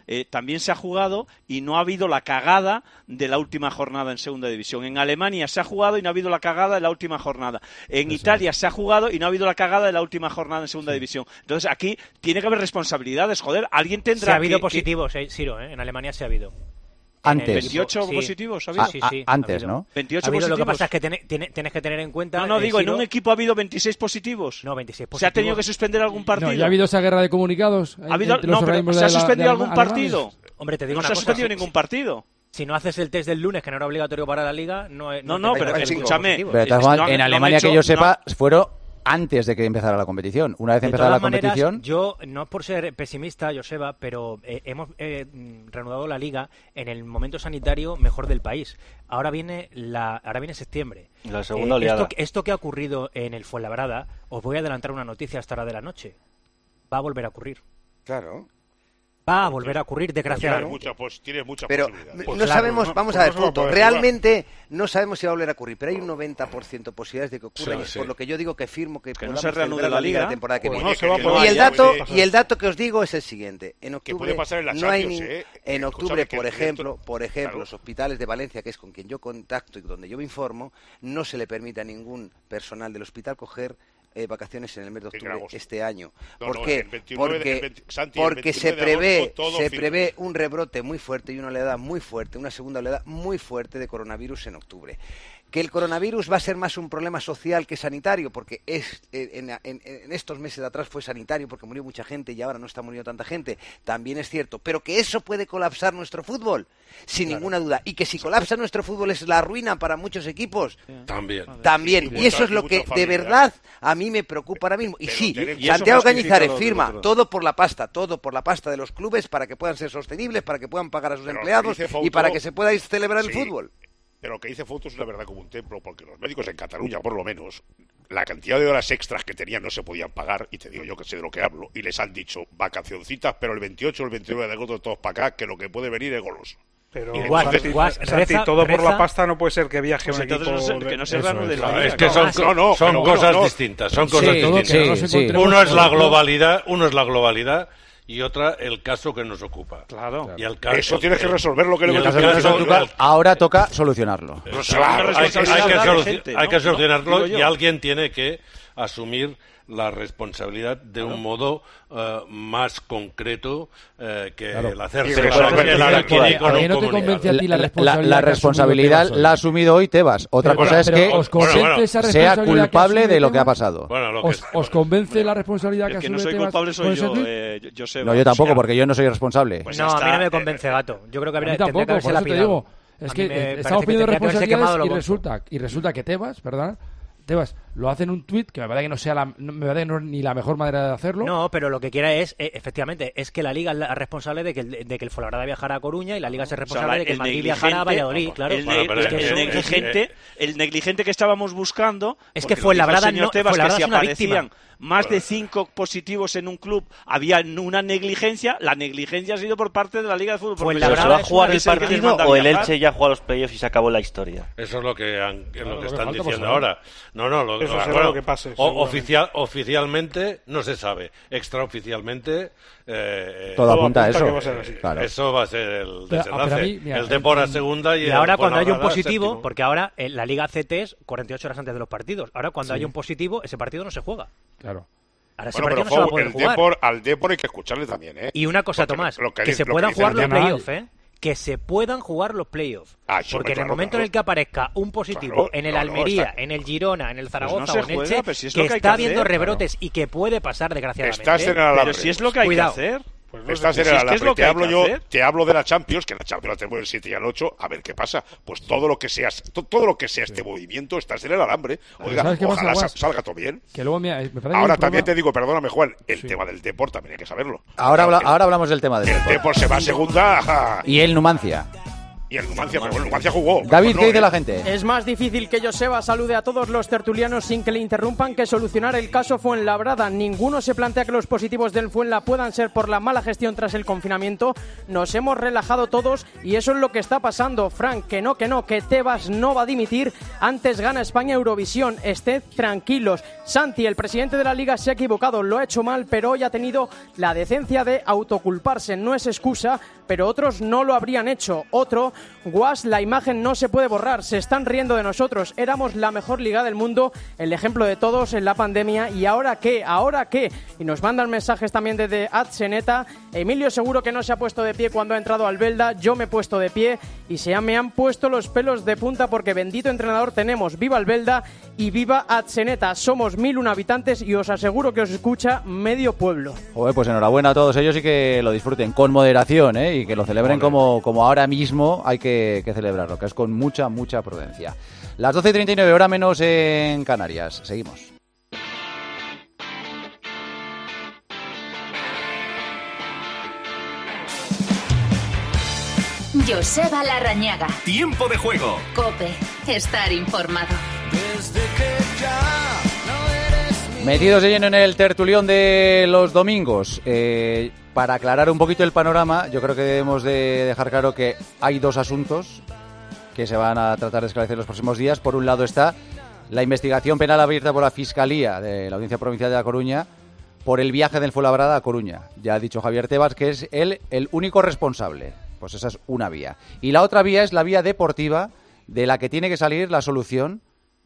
eh, también se ha jugado y no ha habido la cagada de la última jornada en segunda división. En Alemania se ha jugado y no ha habido la cagada de la última jornada. En Eso Italia es. se ha jugado y no ha habido la cagada de la última jornada en segunda sí. división. Entonces aquí tiene que haber responsabilidades, joder, alguien tendrá que... ha habido que, positivos, que... eh, Ciro, ¿eh? En Alemania sí ha habido. Antes. veintiocho sí. positivos ha habido. Ah, sí, sí, antes, ha ¿no? veintiocho ha habido, positivos. Lo que pasa es que tiene, tiene, tienes que tener en cuenta... No, no, digo, eh, Ciro... en un equipo ha habido veintiséis positivos. No, veintiséis positivos. ¿Se ha tenido que suspender algún partido? No, ¿ya ha habido esa guerra de comunicados? ¿Ha habido... No, pero ¿se ha suspendido algún partido? Hombre, te digo no una se ha cosa, suspendido sí, ningún sí. partido. Si no haces el test del lunes, que no era obligatorio para la Liga, no... No, no, no pero escúchame. Pero, no, en no Alemania, hecho, que yo sepa, no. fueron... antes de que empezara la competición. Una vez de empezara la maneras, competición... Yo, no es por ser pesimista, Joseba, pero eh, hemos eh, reanudado la Liga en el momento sanitario mejor del país. Ahora viene la ahora viene septiembre. La segunda eh, oleada. Esto, esto que ha ocurrido en el Fuenlabrada, os voy a adelantar una noticia hasta hora de la noche. Va a volver a ocurrir. Claro. Va a volver a ocurrir, desgraciadamente. Mucha, pues, tiene mucha pero posibilidad. no Pues sabemos, claro, vamos no, a ver, no se va a punto. Realmente no sabemos si va a volver a ocurrir, pero hay un noventa por ciento de posibilidades de que ocurra, Sí, y es sí. por lo que yo digo que firmo que, que podamos no se reanude celebrar la Liga la temporada que pues viene. no se va a poder, y el ya, dato puede y el dato que os digo es el siguiente. En que octubre puede pasar en la no hay Champions, ni, ¿eh? en octubre, Escúchame, por que ejemplo, dentro- por ejemplo, claro. los hospitales de Valencia, que es con quien yo contacto y donde yo me informo, no se le permite a ningún personal del hospital coger eh, vacaciones en el mes de octubre agosto. este año. No, ¿Por no, qué? el veintinueve de- porque el veinte Santi, el porque se veintinueve de prevé agosto todo se firme. prevé un rebrote muy fuerte y una oleada muy fuerte, una segunda oleada muy fuerte de coronavirus en octubre. Que el coronavirus va a ser más un problema social que sanitario, porque es, eh, en, en, en estos meses de atrás fue sanitario porque murió mucha gente y ahora no está muriendo tanta gente, también es cierto, pero que eso puede colapsar nuestro fútbol, sin claro. ninguna duda, y que si colapsa nuestro fútbol es la ruina para muchos equipos, también. También, y, y y eso mucha, es lo que familia. de verdad a mí me preocupa ahora mismo. Y Pero sí, y Santiago eso Cañizares lo firma otro. todo por la pasta, todo por la pasta de los clubes para que puedan ser sostenibles, para que puedan pagar a sus Pero empleados dice y Fouto, para que se pueda celebrar sí, el fútbol. Pero lo que dice Fouto es una verdad como un templo, porque los médicos en Cataluña, por lo menos, la cantidad de horas extras que tenían no se podían pagar, y te digo yo que sé de lo que hablo, y les han dicho vacacioncitas, pero el veintiocho o el veintinueve de agosto todos para acá, que lo que puede venir es goloso. Pero Igual, Santi, igual, Santi, reza, todo por reza. la pasta no puede ser que viaje Pues un entonces equipo... no se- de- que no se Eso reanude es. la No, Liga. es que No, son, ah, sí. No, no, son pero cosas bueno, no. distintas, son Sí, cosas todo distintas. que no nos Sí, encontremos Uno es la con- globalidad, uno es la globalidad y otra el caso que nos ocupa. Claro. Y el caso, Eso tienes que resolver lo que y le el voy a caso- decir. el caso- Ahora toca solucionarlo. Pues Claro, claro, hay, que- hay que responsabilidad de soluci- gente, ¿no? hay que solucionarlo Digo yo. y alguien tiene que asumir la responsabilidad de un modo eh, más concreto eh, que Claro. el hacer Sí, ser pero algo eso que es la que- adquirí que- con ¿A un qué no te comunicado. convence a ti la La, responsabilidad? la que ha responsabilidad asumido Tebas la ha hoy? asumido hoy Tebas. Otra Pero- cosa es pero que ¿os Bueno, convence bueno, esa sea responsabilidad que culpable asume de lo que ha Tebas? pasado. Bueno, lo que ¿Os, os convence la responsabilidad que El que asume no soy Tebas culpable con soy ese yo, tuit? eh, yo, Joseba. No, yo tampoco, O sea, porque yo no soy responsable. Pues no, ya a mí no está, me eh, convence, eh, Gato. Yo creo que A mí habría, tendría que tampoco, haberse por eso te lapidado. digo. A Es mí que me eh, parece estamos que pidiendo tendría que haberse quemado responsabilidades los y votos. resulta, y resulta que Tebas, ¿verdad? Tebas lo hace en un tuit que me parece que no sea la, no- me parece que no es ni la mejor manera de hacerlo. No, pero lo que quiera es, eh, efectivamente, es que la Liga es la responsable de que el, de que el Fuenlabrada viajara a Coruña y la Liga es o sea, responsable la- de que el el Madrid viajara a negligente- Valladolid, claro. El, Bueno, ne- pero el- es el que eso- negligente, el negligente que estábamos buscando Es porque que lo Fuenlabrada dijo el señor no- Tebas, que Fuenlabrada si es una aparecían víctima. más de cinco positivos en un club había una negligencia. La negligencia ha sido por parte de la Liga de Fútbol ¿Pero Profesional. se va a Es jugar una el es el que les partido manda o el viajar. Elche ya juega los playoffs y se acabó la historia? Eso es lo que, han- es Claro, lo lo que que están falta por diciendo saber. ahora. No, no, lo, Eso lo- será bueno, lo que pase, o- seguramente. oficial, oficialmente no se sabe. Extraoficialmente eh, Todo apunta a apunta eso. que va a ser así. Claro. eso va a ser el Pero- desenlace. pero a mí, mira, el Depor a en- segunda y, Y el ahora cuando haya un Fuenlabrada positivo, séptimo. porque ahora en la Liga C T es cuarenta y ocho horas antes de los partidos. Ahora cuando Sí. haya un positivo, ese partido no se juega. Claro. Ahora ese Bueno, partido pero no se va a Fou, poder el jugar. Depor, al Depor hay que escucharle también, ¿eh? Y una cosa, Porque Tomás, lo que, que- se lo que puedan dice jugar los Adrián Mal. playoffs, ¿eh? Que se puedan jugar los playoffs. Ah, sí, Porque hombre, en el claro, momento claro. en el que aparezca un positivo Claro, en el no, no, Almería, está- en el Girona, en el Zaragoza se o en el juega, Elche, pero si es que lo que hay está que habiendo hacer, rebrotes y que puede pasar desgraciadamente. Estás en el alambre. Pero si es lo que hay Cuidado. que hacer. Pues no Estás sé. en si el es que es alambre. lo que Te hay hablo que yo, hacer. te hablo de la Champions, que la Champions la tenemos el siete y el ocho, a ver qué pasa. Pues todo lo que sea, to- todo lo que sea este movimiento, estás en el alambre. Oiga, ¿sabes qué pasa, ojalá sa- Guas? salga todo bien. Que luego, mira, me parece que hay Ahora un también te problema- digo, perdóname, Juan, el Sí. tema del Depor también hay que saberlo. Ahora, habla- El- ahora hablamos del tema del El Depor. Depor se va a segunda. Y el Numancia. Y el Numancia, pero bueno, el Numancia jugó. David, no, ¿qué dice eh. la gente? Es más difícil que Joseba salude a todos los tertulianos sin que le interrumpan que solucionar el caso Fuenlabrada. Ninguno se plantea que los positivos del Fuenla puedan ser por la mala gestión tras el confinamiento. Nos hemos relajado todos y eso es lo que está pasando. Frank, que no, que no, que Tebas no va a dimitir. Antes gana España Eurovisión. Ested tranquilos. Santi, el presidente de la Liga, se ha equivocado, lo ha hecho mal, pero hoy ha tenido la decencia de autoculparse. No es excusa, pero otros no lo habrían hecho. Otro, Guas, la imagen no se puede borrar, se están riendo de nosotros, éramos la mejor liga del mundo, el ejemplo de todos en la pandemia, ¿y ahora qué? ¿Ahora qué? Y nos mandan mensajes también desde Atseneta. Emilio seguro que no se ha puesto de pie cuando ha entrado al Belda, yo me he puesto de pie y se me han puesto los pelos de punta porque bendito entrenador tenemos. Viva el Belda y viva Atseneta, somos mil un habitantes y os aseguro que os escucha medio pueblo. Joder, pues enhorabuena a todos ellos y que lo disfruten con moderación, ¿eh? Y que lo celebren como, como ahora mismo hay que, que celebrarlo, que es con mucha, mucha prudencia. Las doce y treinta y nueve, hora menos en Canarias. Seguimos. Joseba Larrañaga. Tiempo de juego. COPE. Estar informado. Desde que ya no eres mi... Metidos de lleno en el tertulión de los domingos. Eh, para aclarar un poquito el panorama, yo creo que debemos de dejar claro que hay dos asuntos que se van a tratar de esclarecer los próximos días. Por un lado está la investigación penal abierta por la Fiscalía de la Audiencia Provincial de La Coruña por el viaje del Fuenlabrada a Coruña. Ya ha dicho Javier Tebas que es él el único responsable. Pues esa es una vía. Y la otra vía es la vía deportiva, de la que tiene que salir la solución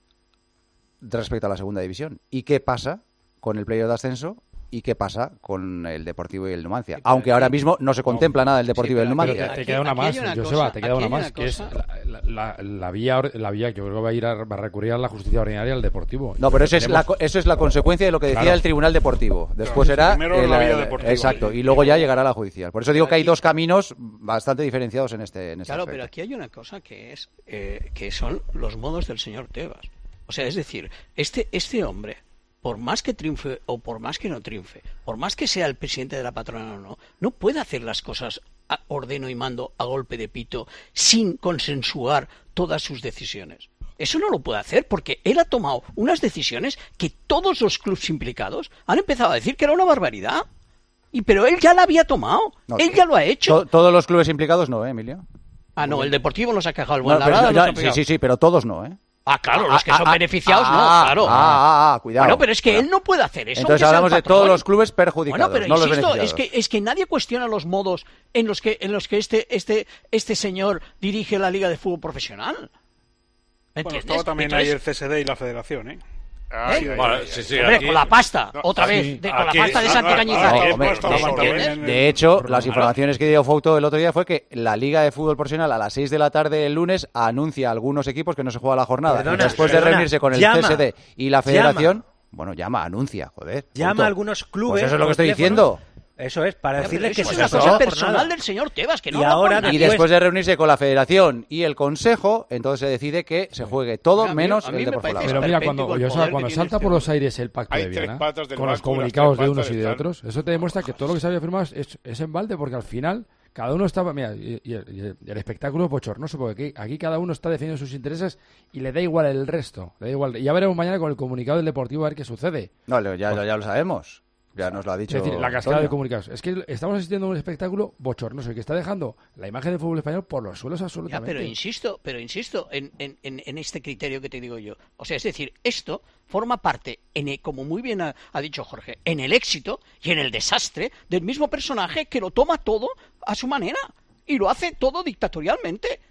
respecto a la segunda división. ¿Y qué pasa con el playoff de ascenso? ¿Y qué pasa con el Deportivo y el Numancia? Sí, Aunque ahora mismo no se contempla no. nada del Deportivo sí, y el Numancia. Pero te, te queda una más, Joseba, te queda una más, que es la, la, la, vía, la vía que yo creo que va a ir a, va a recurrir a la justicia ordinaria al Deportivo. No, pero eso es, la, eso es la consecuencia de lo que decía claro. el Tribunal Deportivo. Después será el, la vía deportiva. Exacto, y luego ya llegará a la judicial. Por eso digo que hay dos caminos bastante diferenciados en este, en este Claro, aspecto. Pero aquí hay una cosa que es eh, que son los modos del señor Tebas. O sea, es decir, este este hombre, por más que triunfe o por más que no triunfe, por más que sea el presidente de la patronal o no, no puede hacer las cosas a ordeno y mando a golpe de pito sin consensuar todas sus decisiones. Eso no lo puede hacer porque él ha tomado unas decisiones que todos los clubes implicados han empezado a decir que era una barbaridad. Y pero él ya la había tomado, no, él ya lo ha hecho. To- todos los clubes implicados no, ¿eh, Emilio? Ah, no, el Deportivo nos ha quejado, el no, Fuenlabrada no, no, Sí, sí, sí, pero todos no, ¿eh? Ah, claro, los que son ah, beneficiados, ah, no, claro. Ah, ah, ah, cuidado. Bueno, pero es que bueno. él no puede hacer eso. Entonces hablamos de todos los clubes perjudicados, bueno, pero no insisto, los beneficiados. Es que, es que nadie cuestiona los modos en los que, en los que este, este, este señor dirige la Liga de Fútbol Profesional. ¿Entiendes? Bueno, estaba también Entonces, ahí el C S D y la Federación, ¿eh? Ay, ¿Eh? Bueno, sí, sí, hombre, aquí, con la pasta, no, otra aquí, vez, de, con aquí, la pasta de Santi Cañizares. De hecho, las informaciones que dio Fouto el otro día fue que la Liga de Fútbol Profesional a las seis de la tarde el lunes anuncia a algunos equipos que no se juega la jornada. Perdona, después perdona, de reunirse con el llama, C S D y la Federación, llama. bueno, llama, anuncia, joder. Llama Fouto. a algunos clubes. Pues eso es lo que estoy teléfonos. diciendo. Eso es, para decirle que eso es es una cosa personal del señor Tebas, que no y ahora Y después de reunirse con la Federación y el Consejo, entonces se decide que se juegue todo mira, menos a mí el me Deportivo. Pero mira, cuando, yo sabes, cuando salta por los aires el pacto Hay de tres Viena, patas del con los banco y las comunicados tres de unos patas y de están. otros, eso te demuestra que todo lo que se había firmado es, es en balde, porque al final cada uno estaba, mira, y, y el, y el espectáculo es bochornoso, porque aquí, aquí cada uno está defendiendo sus intereses y le da igual el resto, le da igual. Y ya veremos mañana con el comunicado del Deportivo a ver qué sucede. No, ya, ya, ya lo sabemos. Ya nos lo ha dicho. Es decir, la cascada Antonio. de comunicados. Es que estamos asistiendo a un espectáculo bochornoso y que está dejando la imagen del fútbol español por los suelos absolutamente. Ya, pero insisto, pero insisto en, en, en, en este criterio que te digo yo. O sea, es decir, esto forma parte, en el, como muy bien ha, ha dicho Jorge, en el éxito y en el desastre del mismo personaje que lo toma todo a su manera y lo hace todo dictatorialmente.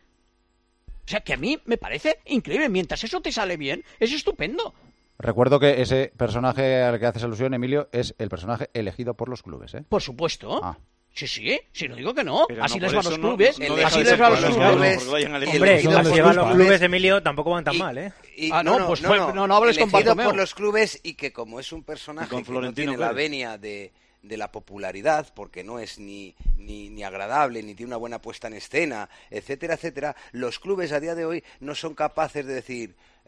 O sea, que a mí me parece increíble. Mientras eso te sale bien, es estupendo. Recuerdo que ese personaje al que haces alusión, Emilio, es el personaje elegido por los clubes, ¿eh? Por supuesto. Ah. Sí, sí, si no digo que no. Pero así no, les por va a los eso no- clubes. no así deja de les ser va a los por los clubes. clubes, porque vayan a elegir. Hombre, Elegido las por llevan los los clubes. clubes de Emilio tampoco van tan Y- mal, ¿eh? Y, Ah, no, pues fue- no, no hables con elegido Bartomeu. por los clubes y que como es un personaje con que no Florentino tiene la Pérez. venia de, de la popularidad, porque no es ni, ni, ni agradable, ni tiene una buena puesta en escena, etcétera, etcétera, los clubes a día de hoy no son capaces de decir,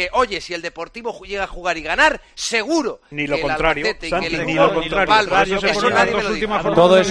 que, oye, si el Deportivo llega a jugar y ganar, seguro ni lo que contrario, el Albacete y Sánchez, que el ni Lugo, lo contrario, Palma, eso eso nadie me lo dice. Todo eso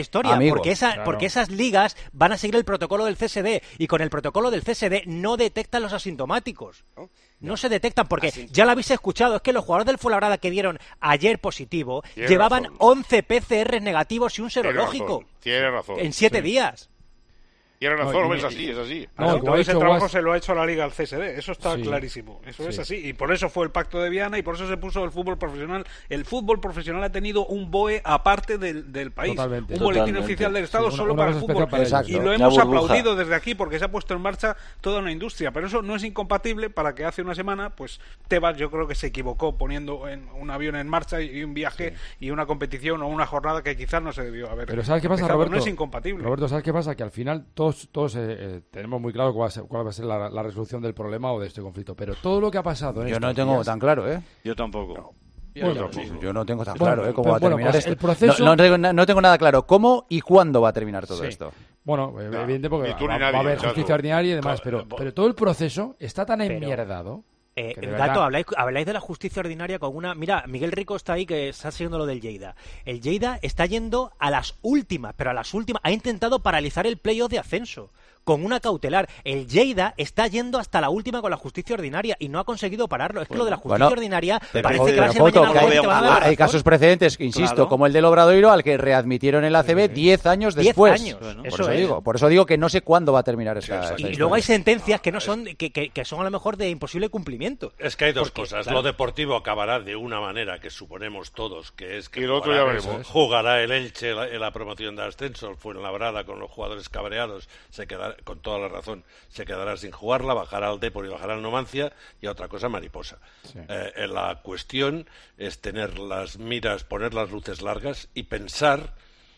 historia, Amigo, porque, esa, claro. porque esas ligas van a seguir el protocolo del C S D y con el protocolo del C S D no detectan los asintomáticos. No, no se detectan porque Así... ya lo habéis escuchado, es que los jugadores del Fuenlabrada que dieron ayer positivo Tiene llevaban razón. once P C Rs negativos y un serológico. Tiene razón. En siete Sí. días. Tiene razón, No, y- es así, es así. No, No, como ha ese dicho trabajo Guas- se lo ha hecho la Liga al C S D, eso está Sí. clarísimo, eso Sí. es así, y por eso fue el Pacto de Viana y por eso se puso el fútbol profesional. El fútbol profesional ha tenido un B O E aparte del, del país, Totalmente. un boletín Totalmente. oficial del Estado Sí, una- solo una para el cosa fútbol, especial para y ellos. lo Una hemos burbuja. aplaudido desde aquí porque se ha puesto en marcha toda una industria, pero eso no es incompatible para que hace una semana, pues Tebas yo creo que se equivocó poniendo en un avión en marcha y un viaje y una competición o una jornada que quizás no se debió haber. Pero ¿sabes qué pasa, empezado. Roberto? No es incompatible. Roberto, ¿sabes qué pasa? Que al final todos, todos eh, eh, tenemos muy claro cuál va a ser, cuál va a ser la, la resolución del problema o de este conflicto. Pero todo lo que ha pasado en Yo estos no tengo días- tan claro, ¿eh? Yo tampoco. Bueno, Sí, pues, Yo no tengo tan Bueno, claro, ¿eh? Cómo pero va a bueno, terminar pues esto. el proceso- No, no tengo, no tengo nada claro cómo y cuándo va a terminar todo Sí. esto. Bueno, eh, No, evidente porque ni tú va, ni va nadie, a haber chato. justicia ordinaria y demás, pero, Bo- pero todo el proceso está tan Pero- enmierdado. Eh, que de Gato, verdad- habláis, habláis de la justicia ordinaria con una... Mira, Miguel Rico está ahí que está siguiendo lo del Lleida. El Lleida está yendo a las últimas, pero a las últimas. Ha intentado paralizar el playoff de ascenso con una cautelar. El Lleida está yendo hasta la última con la justicia ordinaria y no ha conseguido pararlo. Es que lo de la justicia Bueno, ordinaria Pero, parece pero, que va a ser Foto, mañana que al hay, juez y te van a dar hay razón. casos precedentes, insisto, Claro. como el del Obradoiro, al que readmitieron en la A C B diez años Diez después. años, Por eso eso es. digo, por eso digo que no sé cuándo va a terminar esta, esta Y historia. luego hay sentencias que no son que, que, que son a lo mejor de imposible cumplimiento. Es que hay dos Porque, cosas. claro. Lo deportivo acabará de una manera que suponemos todos, que es que Y lo otro jugará, ya veremos. jugará el Elche la- en la promoción de ascenso, el Fuenlabrada con los jugadores cabreados, se quedará, con toda la razón, se quedará sin jugarla, bajará al Depor y bajará al Numancia, y a otra cosa mariposa. Eh, eh, la cuestión es tener las miras, poner las luces largas y pensar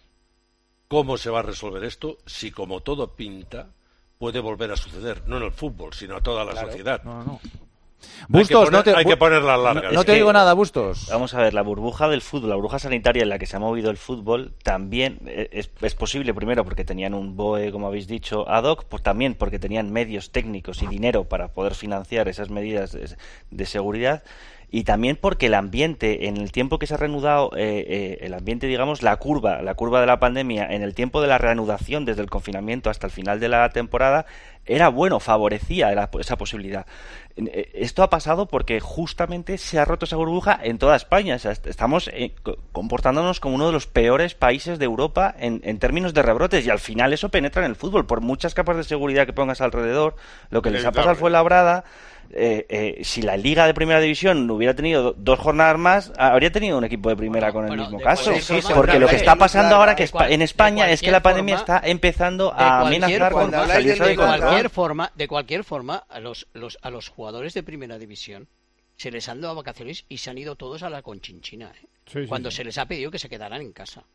cómo se va a resolver esto si, como todo pinta, puede volver a suceder, no en el fútbol, sino a toda la sociedad. No, no. Bustos, hay que poner, no te, hay que ponerlas largas. no, no Es te que- digo nada, Bustos. Vamos a ver, la burbuja del fútbol, la burbuja sanitaria en la que se ha movido el fútbol, también eh, es, es posible, primero, porque tenían un B O E, como habéis dicho, ad hoc, pues también porque tenían medios técnicos y dinero para poder financiar esas medidas de, de seguridad, y también porque el ambiente, en el tiempo que se ha reanudado, eh, eh, el ambiente, digamos, la curva, la curva de la pandemia, en el tiempo de la reanudación, desde el confinamiento hasta el final de la temporada, era bueno, favorecía la- esa posibilidad. Eh, Esto ha pasado porque justamente se ha roto esa burbuja en toda España. O sea, est- estamos eh, co- comportándonos como uno de los peores países de Europa en, en términos de rebrotes, y al final eso penetra en el fútbol. Por muchas capas de seguridad que pongas alrededor, lo que les ha pasado al Fuenlabrada, eh, eh, si la Liga de Primera División hubiera tenido do- dos jornadas más, habría tenido un equipo de Primera Bueno, con el bueno, mismo de caso. cualquier forma, Porque lo que de está pasando cualquier- ahora que de Espa- cual- en España de es que la cualquier pandemia forma- está empezando de a cualquier amenazar con forma, salirse de de control. cualquier forma, de cualquier forma, a los, los a los jugadores de primera división se les han dado vacaciones y se han ido todos a la Conchinchina, ¿eh? Sí, sí, cuando sí. se les ha pedido que se quedaran en casa.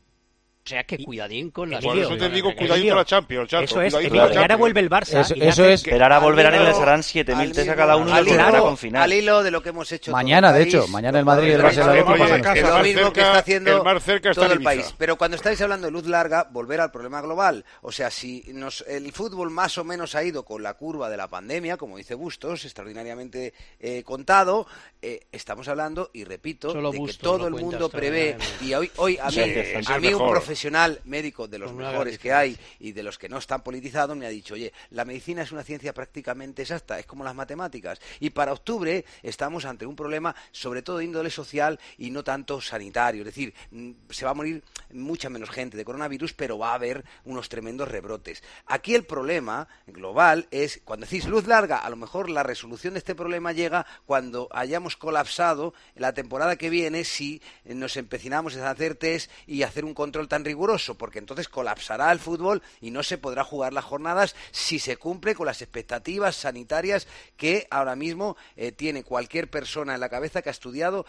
O sea que cuidadín con las... Por eso te digo, Emilio, cuidadito la Champions, chato, Eso es, cuidadito Emilio, la y ahora Champions. vuelve el Barça. Eso- y le eso hace- es- Pero ahora Al volverán y hilo- les harán siete mil al test a hilo- cada uno al y volverán hilo- a confinar. Al hilo de lo que hemos hecho Mañana, todo el de hecho, país, mañana el Madrid y el todo Barça país, lo todo mismo el que país, nosotros. lo El mismo más que está cerca- haciendo el más cerca está todo el Ibiza. país. Pero cuando estáis hablando de luz larga, volver al problema global. O sea, si nos, el fútbol más o menos ha ido con la curva de la pandemia, como dice Bustos, extraordinariamente eh, contado, eh, estamos hablando, y repito, Solo de que Bustos todo lo el cuenta mundo prevé, extraordinariamente. y hoy, hoy a mí, Sí, ese es a el mí un mejor. profesional médico de los Con una mejores gran que hay y de los que no están politizados me ha dicho, oye, la medicina es una ciencia prácticamente exacta, es como las matemáticas, y para octubre estamos ante un problema sobre todo de índole social y no tanto sanitario, es decir, mm, se va a morir mucha menos gente de coronavirus, pero va a haber unos tremendos rebrotes. Aquí el problema global es, cuando decís luz larga, a lo mejor la resolución de este problema llega cuando hayamos colapsado la temporada que viene, si nos empecinamos en hacer test y hacer un control tan riguroso, porque entonces colapsará el fútbol y no se podrá jugar las jornadas si se cumple con las expectativas sanitarias que ahora mismo eh, tiene cualquier persona en la cabeza que ha estudiado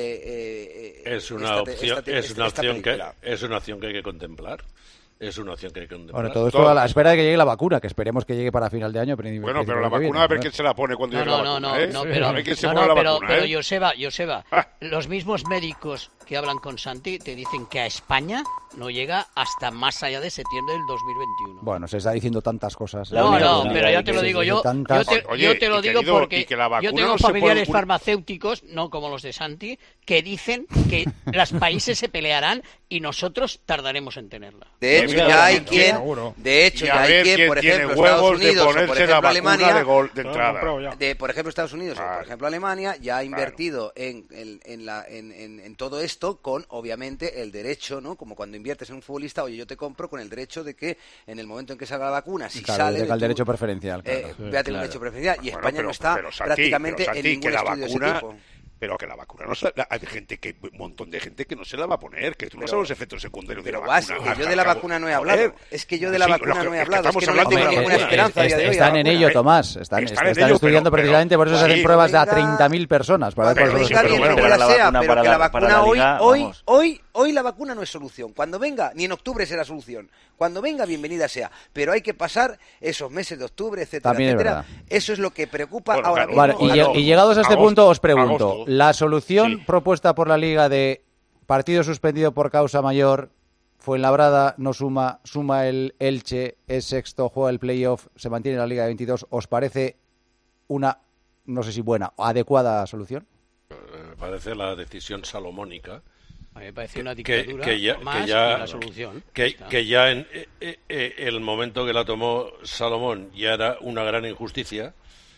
eh, eh, Es una esta te- opción, esta te- es esta- una esta opción que película. es una opción que hay que contemplar. Es una opción que hay que contemplar. Bueno, todo esto a la espera de que llegue la vacuna, que esperemos que llegue para final de año. Bueno, pero la vacuna, a ver quién se la pone cuando No, llegue no, la no, vacuna, no, ¿eh? no, pero, A ver quién se no, pone no, la pero, vacuna, pero ¿eh? Joseba, Joseba, Ah. los mismos médicos que hablan con Santi te dicen que a España no llega hasta más allá de septiembre del dos mil veintiuno. Bueno, se está diciendo tantas cosas. La No, única no, comunidad pero ya que te lo se digo dice yo. Yo tantas- te, Oye, yo te lo y que digo digo- porque y que la yo vacuna tengo no se puede familiares cur- farmacéuticos, no como los de Santi, que dicen que los países se pelearán y nosotros tardaremos en tenerla. De hecho, Mira, ya hay seguro. quien, Seguro. de hecho, Y ya a hay ver quien, quién por tiene ejemplo, Estados huevos de Unidos o por ponerse ejemplo la vacuna Alemania, de, gol, de Lo han entrada. comprado ya. de por ejemplo Estados Unidos o Claro. por ejemplo Alemania ya ha Claro. invertido en, en, en la, en, en, en todo esto esto con, obviamente, el derecho, ¿no? Como cuando inviertes en un futbolista, oye, yo te compro con el derecho de que en el momento en que salga la vacuna, si claro, sale... llega el tu, derecho preferencial. Claro. Eh, Sí, voy a tener claro. un derecho preferencial y Bueno, España pero- no está pero, Santi, prácticamente pero, Santi, en ningún que la estudio de ese vacuna- tipo. Pero que la vacuna no se, hay gente que un montón de gente que no se la va a poner, que tú no Pero- sabes los efectos secundarios de la Pero vas, vacuna. que yo de la vacuna no he hablado. Es que yo de la Sí, vacuna lo que- no he es que hablado. Es estamos que no le hablando tengo de la ninguna vacuna. esperanza a día de hoy. Están en ello, Tomás. Están, Están en están ello, estudiando pero- precisamente, por eso se pero- hacen pruebas de a venga- treinta mil personas. Para ver Pero cuáles son venga, los efectos. bienvenida la sea, vacuna pero para que la la- para vacuna la hoy, liga, hoy, vamos. hoy, hoy la vacuna no es solución. Cuando venga, ni en octubre será solución. Cuando venga, bienvenida sea. Pero hay que pasar esos meses de octubre, etcétera, También es etcétera. verdad. Eso es lo que preocupa Bueno, ahora claro. mismo. Vale, y, a lle- todos. y llegados a este Agosto, punto, os pregunto, agosto. ¿la solución Sí. propuesta por la Liga de partido suspendido por causa mayor, Fuenlabrada no suma, suma el Elche, es sexto, juega el playoff, se mantiene en la Liga de veintidós, ¿os parece una, no sé si buena, o adecuada solución? Me parece la decisión salomónica. A mí me parece una que, dictadura que ya, más que ya, y la solución. que, Ya. que ya en eh, eh, eh, el momento que la tomó Salomón ya era una gran injusticia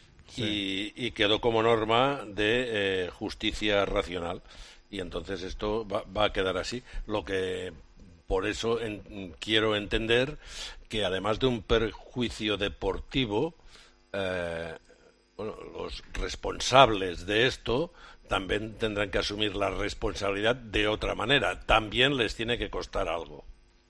y, y quedó como norma de eh, justicia racional. Y entonces esto va, va a quedar así. Lo que por eso en- quiero entender que además de un perjuicio deportivo, eh, bueno, los responsables de esto también tendrán que asumir la responsabilidad de otra manera. También les tiene que costar algo.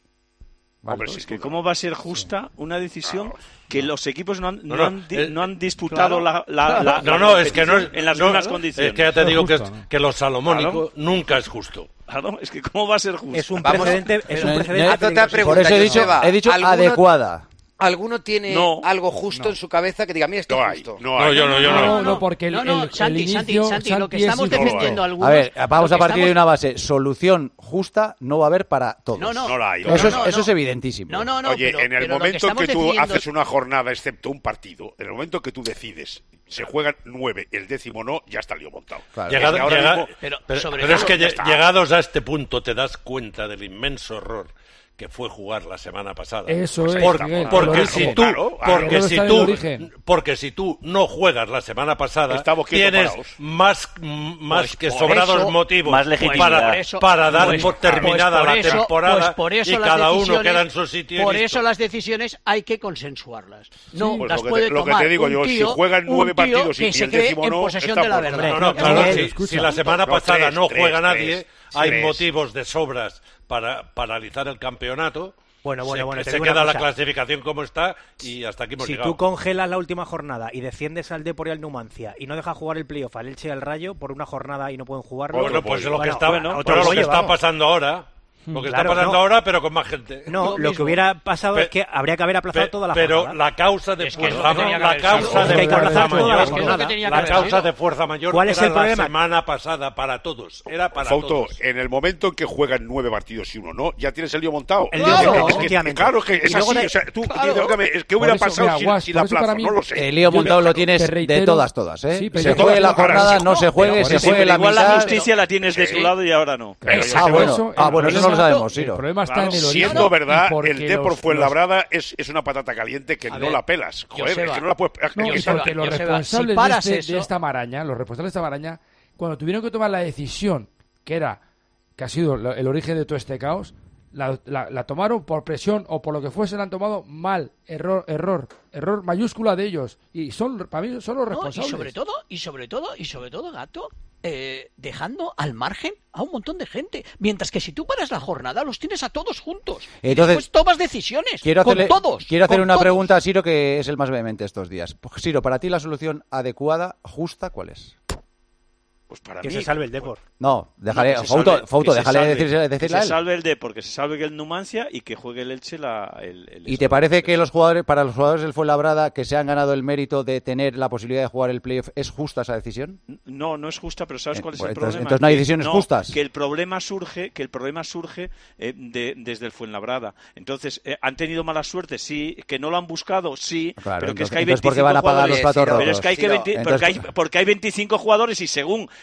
Hombre, Es sí, que tú- cómo va a ser justa una decisión que los equipos no han, no No, no, han, di- eh, no han disputado claro. la, la- la- No, la no, es que no es, competición en las no, mismas es condiciones. que ya te No es digo que, justo, es- ¿no? que lo salomónico Claro. nunca es justo. Claro, es que cómo va a ser justo. Es un Vamos, precedente, es No, un no, precedente no, Haz otra peligroso. pregunta, Por eso he dicho, Joseba. he dicho ¿Alguno- adecuada. ¿Alguno tiene No, algo justo en su cabeza que diga, mira, esto No es hay, justo? no No, hay. yo no, yo no. No, no, porque el, No, no, el- el Santi, inicio, Santi, Santi, lo que Santi es estamos injusto. defendiendo algunos... A ver, vamos lo a que partir de estamos- una base. Solución justa no va a haber para todos. No, no. No la hay. Eso, No, es, no, eso no. es evidentísimo. No, no, no, Oye, pero- en el pero lo momento estamos que tú decidiendo- haces una jornada, excepto un partido, en el momento que tú decides, se juegan nueve, el décimo no, ya está el lío montado. Claro. Es que Llegado- ahora llega- mismo- Pero, Pero, sobre pero es todo- que ya lle- está. llegados a este punto te das cuenta del inmenso error que fue jugar la semana pasada. Eso es, Por- Miguel, porque el si origen. tú, Claro, claro. porque ¿Dónde si está el tú, origen? porque si tú no juegas la semana pasada, Estamos quietos tienes parados. más, más Pues que por sobrados eso- motivos Más legitimidad. para, por eso- para dar pues- por terminada pues por la eso- temporada pues por eso y las cada uno decisiones- queda en su sitio. y Por listo. eso las decisiones hay que consensuarlas. No Pues las lo que te- puede lo que tomar te digo un yo, si tío, juegan un nueve tío partidos y que el se cree décimo en no, posesión está de la por- verdad. No, no, Es claro, que- si, escucha. si la semana No, pasada tres, no tres, juega tres, nadie, hay tres. motivos de sobras para paralizar el campeonato. Bueno, bueno, se, bueno, te se digo una queda la cosa. clasificación como está y hasta aquí hemos Si llegado. tú congelas la última jornada y desciendes al Depor y al Numancia y no dejas jugar el playoff al Elche y al Rayo por una jornada y no pueden jugarlo... Bueno, pues es lo que Bueno, está, bueno, bueno, otro lo que rollo, está vamos. pasando ahora. Lo que Claro, está pasando no. ahora, pero con más gente. No, Lo lo que mismo. hubiera pasado Pe- es que habría que haber aplazado Pe- toda la pero jornada. la causa de Es que es lo fuerza, que tenía que la haber causa sido. Es que de hay que fuerza aplazar toda la mayor, jornada. Es lo que tenía que la haber causa sido. de fuerza mayor ¿Cuál era es el la problema? semana pasada para todos. Era para Fausto, todos. en el momento en que juegan nueve partidos y uno no, ya tienes el lío montado. El lío Es que- montado, es que- efectivamente. Claro, es que es Y luego así. de- O sea, tú, Claro. dígame, es que Por hubiera eso, pasado mira, si, Guas, si por la eso para plaza, mí- no lo sé. El lío Yo montado te- lo tienes te de reitero- todas, todas, ¿eh? Sí, pero se yo te- juegue la ahora jornada, sí, no no, se juegue, pero se por Sí, eso- juegue pero la igual la mitad. justicia la tienes de Sí. tu lado y ahora no. Pero Eso, ya Ah, te- bueno, eso- ah, bueno, eso no lo sabemos, El Siro. problema está Claro, en el origen. siendo y verdad, porque el Depor los- Fuenlabrada es, es una patata caliente que A no ver, la pelas. Joder, Joseba, es que no la puedes... es No, que y está- porque los Joseba, responsables si de, paras este- eso- de esta maraña, los responsables de esta maraña, cuando tuvieron que tomar la decisión, que era, que ha sido lo- el origen de todo este caos, la, la- la tomaron por presión o por lo que fuese, la han tomado mal, error, error, error mayúscula de ellos. Y son, para mí, son los No, y responsables. sobre todo, y sobre todo, y sobre todo, Gato, eh, dejando al margen a un montón de gente. Mientras que si tú paras la jornada, los tienes a todos juntos. Y Entonces, después tomas decisiones. Quiero, con hacerle- todos. quiero hacer con una todos. pregunta a Siro, que es el más vehemente estos días. Siro, para ti la solución adecuada, justa, ¿cuál es? Pues para Que mí, se salve el Depor. No, déjale, No, que se Fauto, salve- Fauto, que se déjale salve- decirle, que decirle a se él. salve el Depor, que se salve el Numancia y que juegue el Elche la, el, el ¿Y te parece que los jugadores, para los jugadores del Fuenlabrada que se han ganado el mérito de tener la posibilidad de jugar el playoff, es justa esa decisión? No, no es justa, pero ¿sabes Eh, cuál es pues el entonces- problema? entonces no hay Que- decisiones no, justas. Que el problema surge, que el problema surge eh, de- desde el Fuenlabrada. Entonces, eh, ¿han tenido mala suerte? Sí. ¿Que no lo han buscado? Sí. Claro, pero que es entonces- que hay entonces, ¿por qué veinticinco van a pagar los jugadores- platos Pero rotos? es que hay, que Sí, no. veinti- Entonces- porque hay, porque hay veinticinco jugadores y según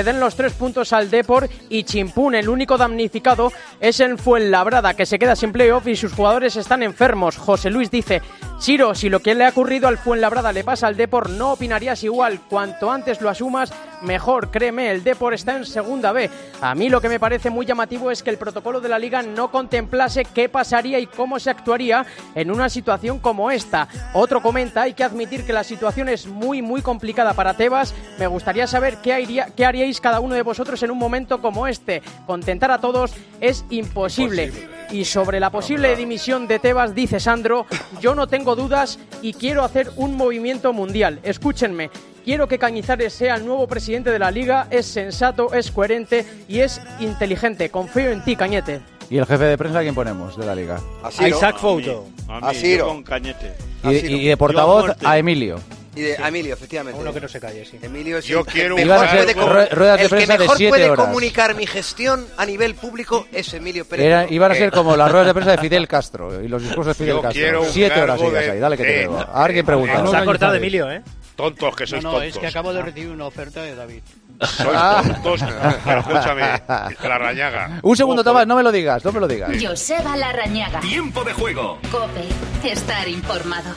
le den los tres puntos al Depor y chimpún. El único damnificado es el Fuenlabrada, que se queda sin playoff y sus jugadores están enfermos. José Luis dice: Chiro, si lo que le ha ocurrido al Fuenlabrada le pasa al Depor, no opinarías igual. Cuanto antes lo asumas, mejor, créeme, el Depor está en segunda B. A mí lo que me parece muy llamativo es que el protocolo de la Liga no contemplase qué pasaría y cómo se actuaría en una situación como esta. Otro comenta, hay que admitir que la situación es muy muy complicada para Tebas. Me gustaría saber qué, haría, qué haríais cada uno de vosotros en un momento como este. Contentar a todos es imposible. imposible. Y sobre la posible dimisión de Tebas, dice Sandro, yo no tengo dudas y quiero hacer un movimiento mundial. Escúchenme, quiero que Cañizares sea el nuevo presidente de la Liga, es sensato, es coherente y es inteligente. Confío en ti, Cañete. ¿Y el jefe de prensa quién ponemos de la Liga? A Isaac Fouto. A mí, a mí yo con Cañete. Y, y de portavoz a Emilio. Y de sí. a Emilio, efectivamente. Uno que no se calle, sí. Emilio es Yo el, quiero el un mejor cargo, puede com- ruedas de el prensa que mejor de siete puede horas. comunicar mi gestión a nivel público es Emilio Pérez. Era, iban a ser como las ruedas de prensa de Fidel Castro y los discursos de Fidel Yo Castro. Siete horas seguidas ahí, dale que te veo. A ver quién pregunta. Se ha cortado Emilio, ¿eh? Tontos que sois No, no, tontos. es que acabo de recibir una oferta de David. Sois tontos. Pero escúchame, la Rañaga. Un segundo, Tomás, no me lo digas, no me lo digas. Joseba Larrañaga. Tiempo de juego. COPE. Estar informado.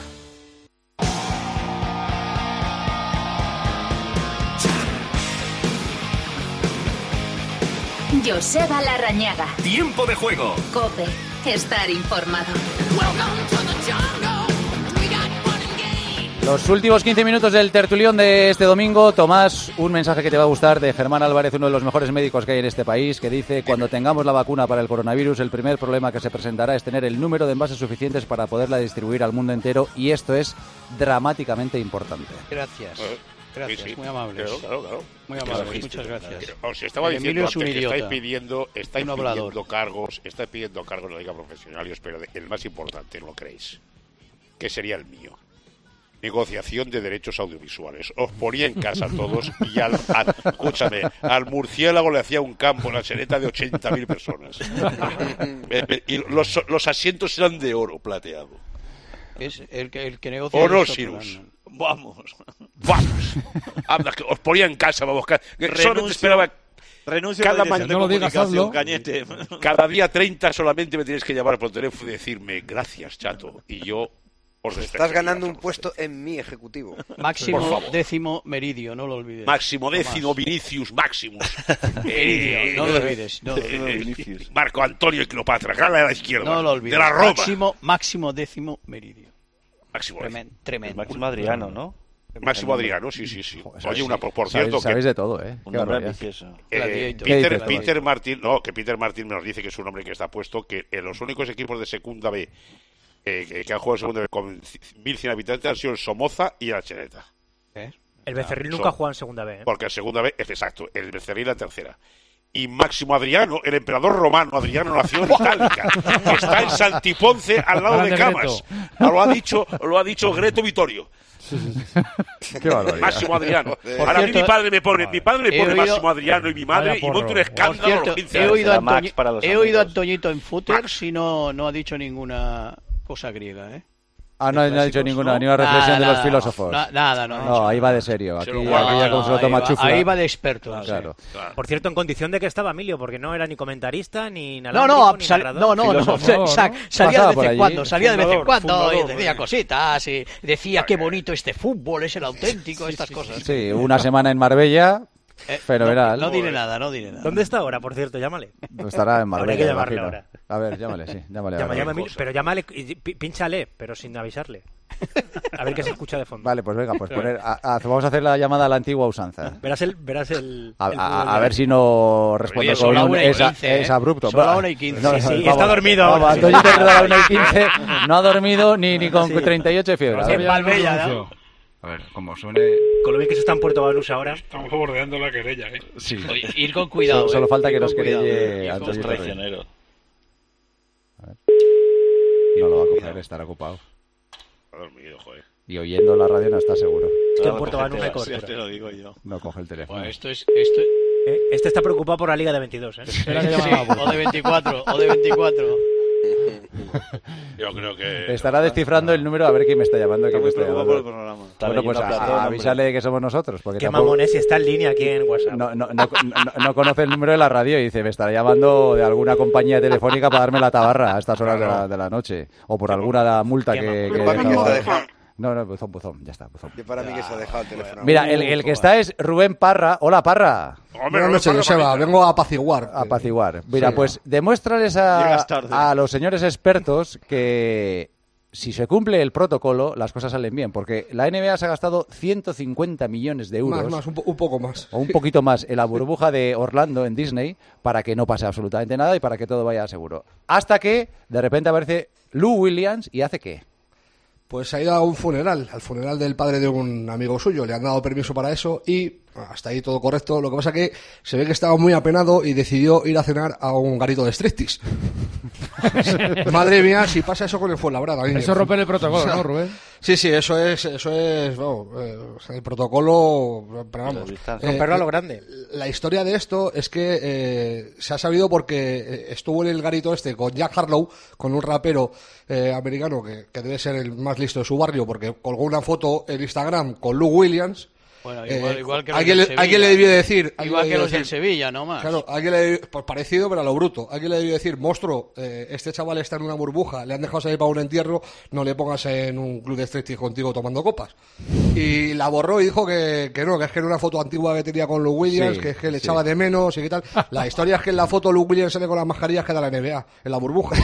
Joseba Larrañaga. Tiempo de juego. COPE. Estar informado. Los últimos quince minutos del tertulión de este domingo. Tomás, un mensaje que te va a gustar de Germán Álvarez, uno de los mejores médicos que hay en este país, que dice: cuando tengamos la vacuna para el coronavirus, el primer problema que se presentará es tener el número de envases suficientes para poderla distribuir al mundo entero, y esto es dramáticamente importante. Gracias. Gracias, sí, sí. muy amables. Claro, claro, claro. Muy amables, muchas gracias. Os estaba El diciendo Emilio es un antes que idiota. estáis pidiendo, estáis Un pidiendo hablador. cargos, estáis pidiendo cargos en la Liga Profesional, y os espero el más importante, no lo creéis, que sería el mío. Negociación de derechos audiovisuales. Os ponía en casa a todos y al, al, escúchame, al murciélago le hacía un campo en la Sereta de ochenta mil personas. Y los, los asientos eran de oro plateado. Es el que, el que negocia... ¿O no, esto, Sirus? Vamos. Vamos. Anda, que os ponía en casa, vamos. Que solamente esperaba... Renuncio cada a la dirección no de lo digas, comunicación, hazlo. Cañete. Cada día treinta solamente me tienes que llamar por teléfono y decirme gracias, chato. Y yo os Estás ganando un puesto en mi ejecutivo. Máximo décimo Meridio, no lo olvides. Máximo décimo Tomás. Vinicius Maximus. Meridio, no lo olvides. No lo Eh, olvides. Marco Antonio y Cleopatra, gana a la izquierda. No lo olvides. De la Roma. Máximo, máximo décimo Meridio. Máximo, Tremendo. tremendo. Máximo Adriano, ¿no? Máximo Adriano, sí, sí, sí. Joder, Oye, sí. una por, por Sabéis- cierto sabéis que de todo, ¿eh? Un Qué nombre barbaridad. ambicioso. eh, Gladiator. Peter, ¿Qué dices, Peter Martín, no, que Peter Martín nos dice que es un hombre que está puesto, que en los únicos equipos de segunda B eh, que, que han jugado en segunda B con mil cien habitantes han sido el Somoza y el Cheneta. El Becerril Son- nunca ha jugado en segunda B. ¿eh? Porque en segunda B, es exacto, el Becerril la tercera. Y Máximo Adriano, el emperador romano, Adriano nació en Itálica, que está en Santiponce al lado de Grande Camas. Lo ha dicho, lo ha dicho Greto Vittorio. Qué barbaridad. Máximo Adriano. Por Ahora a mí cierto, mi padre me pone, mi padre me he pone oído- Máximo Adriano y mi madre Vaya y monta un porro. Por escándalo a cierto, los quince he años. oído, a Será Max Antoñi- para los he oído a amigos. Antoñito en Footers Max. y no, no ha dicho ninguna cosa griega, ¿eh? Ah, no, no ha dicho Clásicos, ninguna, ¿no? ni una reflexión Nada, de los nada, filósofos. no, nada, no ha No, dicho ahí va de serio. Se Aquí, lo aquí guarda. ya como se lo ahí toma va- chufla. ahí va de experto. sí. Claro. Claro. Por cierto, en condición de que estaba Emilio, porque no era ni comentarista, ni No, inalámbrico, no, ni sal- narrador. no, no, no, Filósofo, sa- ¿no? salía Pasaba de por vez en allí. cuando, salía de vez en Fundador, cuando y fundador, decía eh. cositas y decía qué bonito este fútbol, es el auténtico, estas cosas. Sí, una semana en Marbella, Eh, fenomenal. No, no diré nada, no diré nada. ¿Dónde está ahora, por cierto? Llámale. Estará en Habrá que Marbella, llamarle imagino. ahora. A ver, llámale, sí, llámale. Llama, ahora. llama a Emilio, pero llámale, y pi- pínchale, pero sin avisarle. A ver qué se escucha de fondo. Vale, pues venga, pues poner, a- a- vamos a hacer la llamada a la antigua usanza. Verás el... Verás el, A, el a- fútbol a de- ver si no responde Oye, son con la un una y es, quince, ¿eh? es abrupto. Son la Va. una y quince. No, Sí, sí, vamos, está dormido Vamos, ahora. Antonio Terrero a la una y quince no ha dormido ni, ni con treinta y ocho de fiebre. Pero A ver, ya Marbella, no ¿no? anuncio. A ver, como suene... Con lo bien que se está en Puerto Banús ahora. Estamos bordeando la querella, ¿eh? Sí. Oye, ir con cuidado. Solo, solo eh, falta ir que nos con cuidado. querelle Es Antonio Terrero. traicionero. No lo va a coger, estará ocupado. Ha dormido, joder. Y oyendo la radio no está seguro. Es que en Claro, Puerto Banús no hay cogete, Ya te cobertura. lo digo yo. No coge el teléfono. Buah, esto es... Esto, Eh, Este está preocupado por la Liga de veintidós, ¿eh? Espera que sí, llama a la puerta. o de veinticuatro, o de veinticuatro. Yo creo que... Estará descifrando el número a ver quién me está llamando. Quién me Estamos está preocupados llamando. por el programa. Está Bueno, pues leyendo a- a Platón, a- hombre. avísale que somos nosotros. Porque Qué tampoco- mamones, si está en línea aquí en WhatsApp. No, no, no, no, no conoce el número de la radio y dice, me estará llamando de alguna compañía telefónica para darme la tabarra a estas horas de la, de la noche. O por alguna multa Qué que, mamón. que he Culpa mía, dejado, está dejando- No, no, buzón, buzón, ya está, buzón. Yo para mí que se ha dejado el teléfono. Mira, el, el que está es Rubén Parra. Hola, Parra. Buenas noches, Joseba. Vengo a apaciguar. A apaciguar. Mira, Sí. pues demuéstrales a, a los señores expertos que si se cumple el protocolo, las cosas salen bien. Porque la N B A se ha gastado ciento cincuenta millones de euros. Más, más, un, po- un poco más. O un poquito más en la burbuja de Orlando en Disney para que no pase absolutamente nada y para que todo vaya seguro. Hasta que de repente aparece Lou Williams y hace ¿qué? Pues ha ido a un funeral, al funeral del padre de un amigo suyo. Le han dado permiso para eso y hasta ahí todo correcto. Lo que pasa que se ve que estaba muy apenado y decidió ir a cenar a un garito de striptease. Madre mía, si pasa eso con el Fuenlabrada. Eso rompe el protocolo, ¿no, Rubén? Sí, sí, eso es, eso es, vamos, eh, o sea, el protocolo, pero vamos. Romperlo a lo grande. La historia de esto es que eh, se ha sabido porque eh, estuvo en el garito este con Jack Harlow, con un rapero eh, americano que, que debe ser el más listo de su barrio, porque colgó una foto en Instagram con Lou Williams. Bueno, igual, Eh, igual que los alguien, del le, alguien le Sevilla. debió decir. alguien Igual le que debió los del decir- Sevilla, no más. Claro, alguien le debió- pues parecido, pero a lo bruto. Alguien le debió decir, monstruo, eh, este chaval está en una burbuja, le han dejado salir para un entierro, no le pongas en un club de striptease contigo tomando copas. Y la borró y dijo que, que no, que es que era una foto antigua que tenía con Lou Williams, Sí, que es que le sí. echaba de menos y qué tal. La historia es que en la foto Lou Williams sale con las mascarillas que da la N B A, en la burbuja.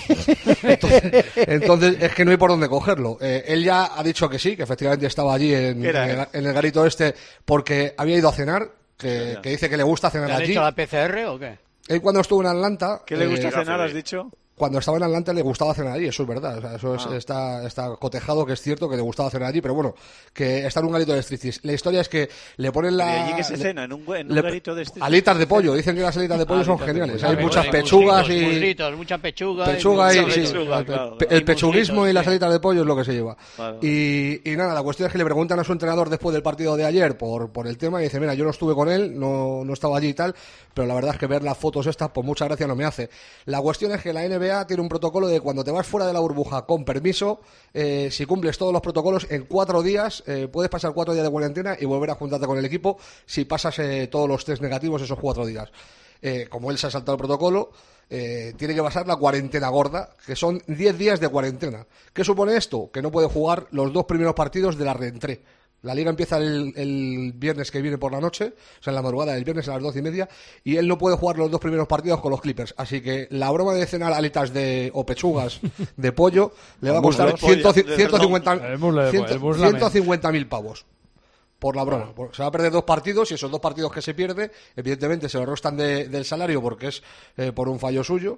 Entonces, entonces es que no hay por dónde cogerlo. Eh, él ya ha dicho que sí, que efectivamente estaba allí en, ¿Qué era, en el, eh? en el garito este porque había ido a cenar, que, que dice que le gusta cenar ¿Le has allí. hecho la P C R o qué? Él cuando estuvo en Atlanta... ¿Qué le gusta eh, cenar, has dicho? Cuando estaba en Atlanta le gustaba cenar allí, eso es verdad. O sea, eso es- Ah. está, está cotejado, que es cierto que le gustaba cenar allí, pero bueno, que está en un garito de striptease. La historia es que le ponen la... ¿Y allí que se le- cena? ¿En un, en un le- garito de este? Alitas de pollo, dicen que las alitas de pollo son Alitas de geniales. pollo. Hay Ah, muchas hay pechugas Muslitos, y... muslitos, mucha pechuga. Pechuga y, mucha sí, pechuga, el, claro. pe- el Y pechuguismo muslitos, y las sí. alitas de pollo es lo que se lleva. Vale. Y, y nada, la cuestión es que le preguntan a su entrenador después del partido de ayer por, por el tema y dice, mira, yo no estuve con él, no, no estaba allí y tal, pero la verdad es que ver las fotos estas, pues mucha gracia no me hace. La cuestión es que la N B A tiene un protocolo de cuando te vas fuera de la burbuja con permiso, eh, si cumples todos los protocolos, en cuatro días eh, puedes pasar cuatro días de cuarentena y volver a juntarte con el equipo si pasas eh, todos los test negativos esos cuatro días. Eh, como él se ha saltado el protocolo, eh, tiene que pasar la cuarentena gorda, que son diez días de cuarentena. ¿Qué supone esto? Que no puede jugar los dos primeros partidos de la reentré. La liga empieza el, el viernes que viene por la noche, o sea, en la madrugada del viernes a las doce y media, y él no puede jugar los dos primeros partidos con los Clippers. Así que la broma de cenar alitas de, o pechugas de pollo le va a costar Muslos. ciento cincuenta El muslo de pollo, el muslame. ciento cincuenta mil pavos. Por la broma. Porque se va a perder dos partidos y esos dos partidos que se pierde, evidentemente se lo restan de- del salario porque es eh, por un fallo suyo.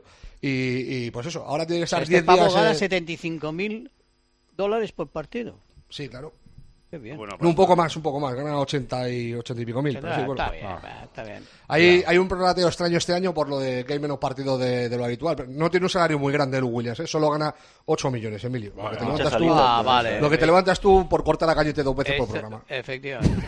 Y, y, pues eso, ahora tiene que O sea, estar este diez pavo días. gana eh, setenta y cinco mil dólares por partido. Sí, claro. Qué bien. No, un poco más, un poco más. Gana ochenta y, ochenta y pico mil. Pero sí, bueno. Está bien, va, está bien. Hay, hay un prorrateo extraño este año por lo de que hay menos partidos de, de lo habitual. Pero no tiene un salario muy grande Lou Williams, ¿eh? Solo gana ocho millones, Emilio. Lo que te Mucha levantas tú, salida. Ah, vale. lo que te levantas tú por cortar la cañete dos veces por Efe- programa. Efectivamente.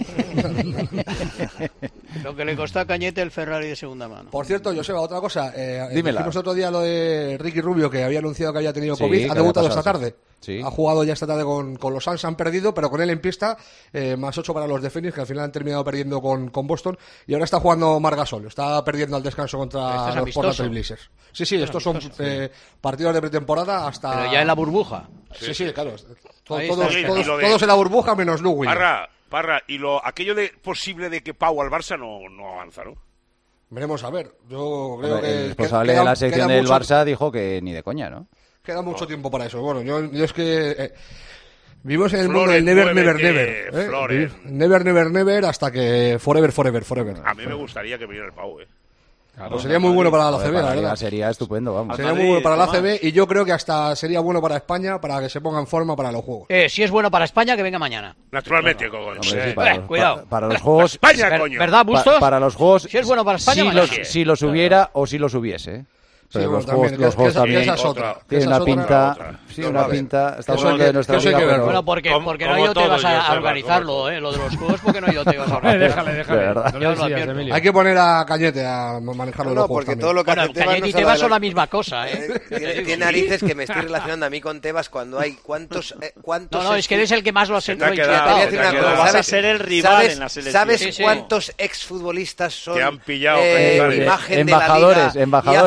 Lo que le costó a Cañete el Ferrari de segunda mano. Por cierto, Joseba, otra cosa. Eh, Dímela. dijimos otro día lo de Ricky Rubio, que había anunciado que había tenido Sí, COVID. que Ha había debutado pasado, esta tarde. sí. Ha jugado ya esta tarde con, con los Suns, han perdido, pero con él en pista, eh, más ocho para los de Phoenix, que al final han terminado perdiendo con, con Boston. Y ahora está jugando Marc Gasol. Está perdiendo al descanso Esto contra es los amistoso. Portland Trail Blazers. Sí, sí, Esto es estos son amistoso, eh, partidos de pretemporada hasta... Pero ya en la burbuja. Sí, sí, claro. To- Ahí todos, está. todos, Y lo de- todos en la burbuja menos Lou Williams. Parra, Parra, y lo aquello de posible de que Pau al Barça no, no avanza, ¿no? Veremos a ver. Yo creo Hombre, que... el responsable queda- de la sección queda del mucho- Barça dijo que ni de coña, ¿no? Queda mucho tiempo para eso. Bueno, yo, yo es que eh, vivimos en el mundo Flores, del never, never, muévete, never. ¿eh? Flores. Vivir- Never, never, never hasta que forever, forever, forever. A mí me gustaría que viniera el Pau, ¿eh? Pues sería muy bueno para la A C B, Joder, la para verdad. Sería estupendo, vamos. Sería muy bueno para la A C B y yo creo que hasta sería bueno para España para que se ponga en forma para los juegos. Eh, si es bueno para España, que venga mañana. Naturalmente, coño. Hombre, sí, Eh, para, eh, los, cuidado. pa- para los juegos... España, Ver- coño. ¿Verdad, pa- Bustos? para los juegos... Si es bueno para España, si mañana. los, si los hubiera o si los hubiese. Sí, Pero bueno, los juegos, también, los que- juegos que esa- también que esa es otra, que tienen esa una es otra, pinta... otra. Sí, No, una vale. pinta... Estamos Eso hay hablando que- de nuestra eso hay liga, que verlo. pero- Bueno, porque, Como- porque no como hay te todo, vas a, yo a sé, organizarlo, ¿eh? Lo de los juegos, porque no yo te vas a organizar. déjale, déjale. De verdad. No Ya le os lo sigas, advierto. Emilio. Hay que poner a Cañete a manejarlo No, los no, juegos porque también. todo lo que Bueno, hace Tebas Cañete no y se lo Tebas son la adelanta. misma cosa, ¿eh? Eh, Tiene, tiene narices que me estoy relacionando a mí con Tebas cuando hay cuántos... eh, cuántos No, no, es que eres el que más lo has Se te lo ha he quedado, Te voy a inquietado. decir te ha una quedado. cosa, Vas a ¿sabes? ser el rival ¿Sabes, en la selección. ¿Sabes Sí, sí. cuántos exfutbolistas son Que han pillado, eh, Cañizares. imagen Embajadores, de la liga embajadores. y hacen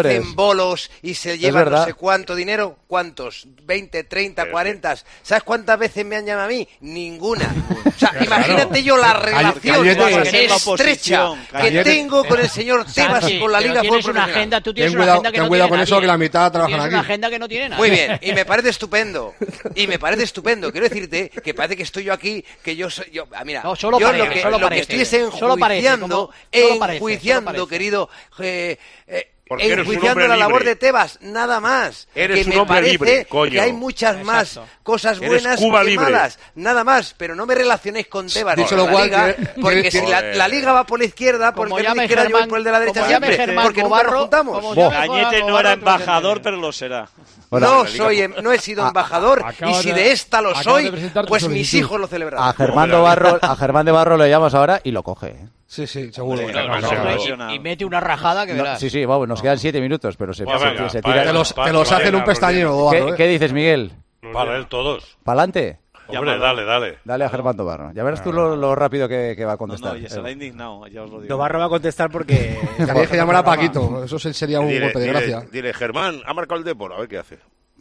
bolos y se llevan no verdad. sé cuánto dinero. ¿Cuántos? veinte, treinta, cuarenta. ¿Sabes cuántas veces me han llamado a mí? Ninguna. O sea, imagínate yo la relación estrecha que tengo con el señor Tebas y con la Liga tienes Fútbol una Profesional. agenda, tú tienes Ten una cuidado, agenda que ten no cuidado tiene con eso, nadie. que la mitad trabajan Tienes aquí. una agenda que no tiene nadie. Muy bien, y me parece estupendo. Y me parece estupendo. Quiero decirte que parece que estoy yo aquí, que yo soy. Yo, ah, mira, No, solo yo parece, lo que, solo lo parece. que estoy es Solo parece, enjuiciando, como- solo parece, enjuiciando, solo parece. querido. Eh, eh, Porque eres un enjuiciando hombre la labor libre. de Tebas, nada más. Eres que un me hombre parece libre, coño. que hay muchas Exacto. más cosas Eres buenas Cuba que libre. malas, nada más. Pero no me relacionéis con Tebas. Dicho con lo la cual, Liga, que- porque que- si la, Joder. la Liga va por la izquierda, Como porque es la llame izquierda, yo voy Germán- por el de la derecha como llame siempre, Germán porque nunca nos Cobarro, juntamos. como Buah. llame Cañete no Cobarro, era tú lo embajador, entiendes. pero lo será. Bueno, no la soy, em- no he sido A- embajador, y acabas si de- de esta lo acabas soy, de presentar tu pues mis solicitud. hijos lo a celebrarán. Germán de Barro, a Germán de Barro le llamas ahora y lo coge. ¿eh? Sí, sí, seguro. Sí, no, no, no, no, no, no, Y, y mete una rajada que No, verás. sí, sí, vamos, nos quedan siete minutos, pero se, Pues se- venga, se para tira. Te los, Pa- te los pa- hacen un pa- pestañero, ¿Qué, Barro, ¿eh? qué dices, Miguel? Para él todos. ¿Pa'lante? Hombre, dale, dale. Dale a Germán Tobarro. Ya verás tú lo, lo rápido que, que va a No, contestar. no, ya se la ha indignado, ya os lo digo. Tobarro va a contestar porque... Tenéis que llamar a Paquito, eso se- sería un Dile, golpe de dile- gracia. dile, Germán, ha marcado el Depor, a ver qué hace.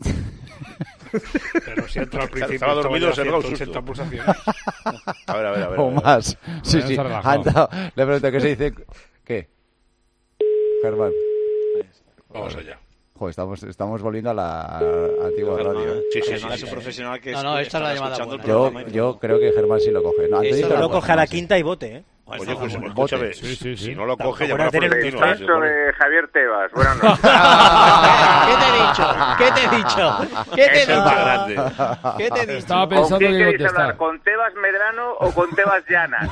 Pero si entra al principio Estaba dormido, se estaba ha ya dado un ciento ochenta susto. pulsaciones. A ver, a ver, a ver. O a ver. más. Sí, Bueno, sí. se ha relajado. Ha entrado. Le pregunto qué se dice. ¿Qué? Germán. Vamos allá. Joder, estamos, estamos volviendo a la a la antigua Germán, radio. ¿eh? Sí, sí, Germán sí, es un sí. profesional que No, no, es- esta es la estará llamada escuchando el buena. Yo, programa y yo todo. creo que Germán sí lo coge. No, Antonio Eso te lo coge, coge a la sí. quinta y bote, ¿eh? Oye, Bueno, pues bueno. escúchame, Sí, sí, sí. si no lo coge, Tampoco llamará era por el tener destino. un Despacho de Javier Tebas. Buenas noches. ¿Qué te he dicho? ¿Qué te he dicho? ¿Qué te he Es el más dicho? grande. ¿Qué te he dicho? Estaba ¿Con pensando quién que queréis contestar. hablar? ¿Con Tebas Medrano o con Tebas Llanas?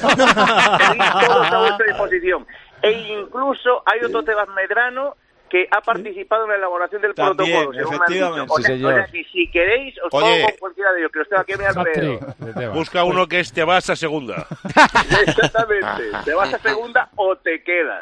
Tenéis todos a vuestra disposición. E incluso hay otro Tebas Medrano que ha participado en la elaboración del También, protocolo, según me han dicho. efectivamente. O Sí, sea, señor. o sea que si queréis, os Oye. pongo con cualquiera de ellos, que los tengo aquí a mi alrededor. Hat-trick de Tebas. Busca uno que es te vas a segunda. Exactamente. Te vas a segunda o te quedas.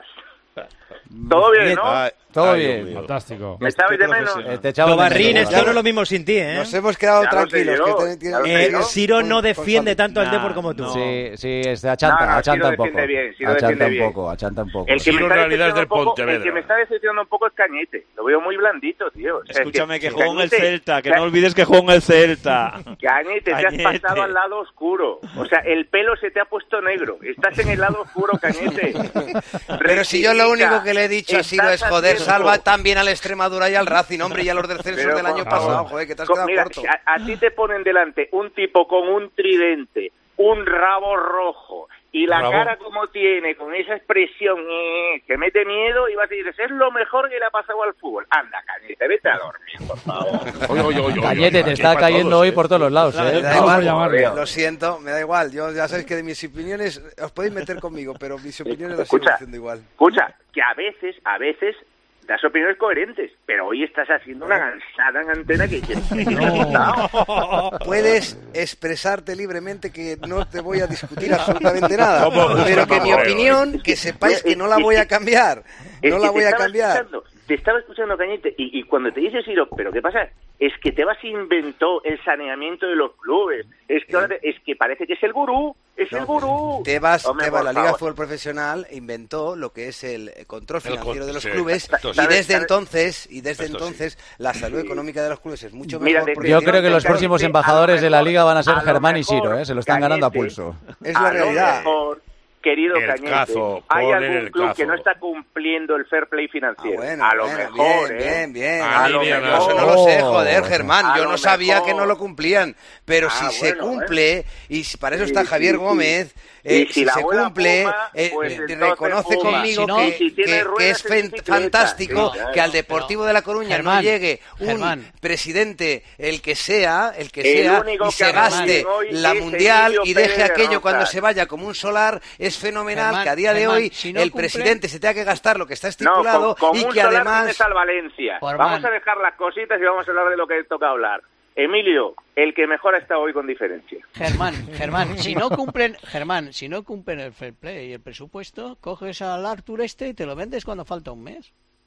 Todo bien, ¿no? Ay, Todo ay, bien. Dios mío. Fantástico. ¿Me echabais de menos? Eh, te echamos de Tobarrín, menos, esto no es lo mismo sin ti, ¿eh? Nos hemos quedado Ya lo sé tranquilos. yo, que te- ya lo sé Eh, yo. Ciro no con- defiende con- tanto al Nah, Depor como tú. no. Sí, sí, este achanta, No, no, achanta Ciro un poco. defiende bien, Ciro achanta defiende un bien. poco, achanta un poco. El que, Ciro me en está realidad es del decepcionando un poco, el Pontevedra. que me está decepcionando un poco es Cañete. Lo veo muy blandito, tío. O sea, Escúchame, que que jugó en el Cañete- Celta, que Ca- no olvides que jugó en el Celta. Cañete, te has Cañete. pasado al lado oscuro. O sea, el pelo se te ha puesto negro. Estás en el lado oscuro, Cañete. Pero si yo lo único que le he dicho a Ciro es, Estás joder, haciendo- salva también al Extremadura y al Racing, hombre, y a los descensos Pero, del año por pasado, favor. joder, que te has Co- quedado Mira, corto. si a, a ti te ponen delante un tipo con un tridente, un rabo rojo y la Rabo. cara como tiene, con esa expresión eh, que mete miedo, y vas a decir, es lo mejor que le ha pasado al fútbol. Anda, Cañete, vete a dormir, por favor. Oye, oye, oye, oye, Cañete, oye, te aquí está para cayendo todos, hoy ¿eh? por todos los lados, Me ¿eh? da Vamos a igual, llamarlo. lo siento, me da igual. Yo ya sabéis que de mis opiniones os podéis meter conmigo, pero mis opiniones las sigo Escucha, diciendo igual. escucha, que a veces, a veces das opiniones coherentes, pero hoy estás haciendo una gansada en antena que... que- que te ha gustado. Puedes expresarte libremente, que no te voy a discutir absolutamente nada, ¿Cómo? pero que mi Creo, opinión, que sepáis que no la voy a cambiar, Es no que la te voy a estaba cambiar. escuchando, te estaba escuchando, Cañete, y, y cuando te dice Ciro, pero ¿qué pasa? Es que Tebas inventó el saneamiento de los clubes. Es que, ahora te- es que parece que es el gurú. Es el gurú. Tebas, Hombre, Tebas, por la Liga de favor. Fútbol Profesional inventó lo que es el control El financiero con- de los sí, clubes, esto y sí. desde ¿Sabes? entonces y desde Esto sí. entonces la salud económica de los clubes es mucho Mira, mejor. de- porque Yo de- creo que los Cañete, próximos a lo embajadores de la mejor- liga van a ser a lo Germán y mejor, Ciro, ¿eh? Se lo están ganando a Cañete, pulso. es la a lo realidad. mejor, querido El Cañete, cazo, hay ponle algún el club cazo. que no está cumpliendo el fair play Ah, financiero. bueno, a lo bueno, mejor, bien, ¿eh? bien, bien. A A lo Lidia, mejor. Eso no lo sé, Oh. joder, Germán. A Yo lo no sabía mejor. que no lo cumplían. Pero Ah, si se bueno, cumple, y si para eso Sí, está sí, Javier sí. Gómez, Y eh, si si la se abuela cumple, fuma, eh, pues eh, entonces reconoce fuma. conmigo Si no- que, y si tiene que- que ruedas es en fen- bicicleta. fantástico Sí, claro. que al Deportivo de La Coruña Germán, no llegue un Germán. presidente, el que sea, el que El sea, único y que se habla gaste bien hoy la es Mundial Emilio y deje Pérez de aquello cuando Rozas. se vaya como un solar. Es fenomenal Germán, que a día de Germán, hoy si no el cumple- presidente se tenga que gastar lo que está No, estipulado con, con y un que solar además... tienes al Valencia. Germán. Vamos a dejar las cositas y vamos a hablar de lo que toca hablar. Emilio, el que mejor ha estado hoy con diferencia. Germán, Germán, si no cumplen, Germán, si no cumplen el fair play y el presupuesto, coges al Artur este y te lo vendes cuando falta un mes.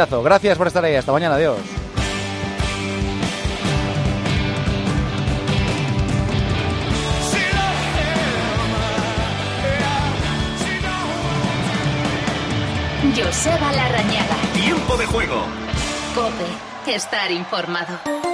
partidazo. Gracias por estar ahí. Hasta mañana. Adiós. Joseba Larrañaga. Tiempo de juego. COPE. Estar informado.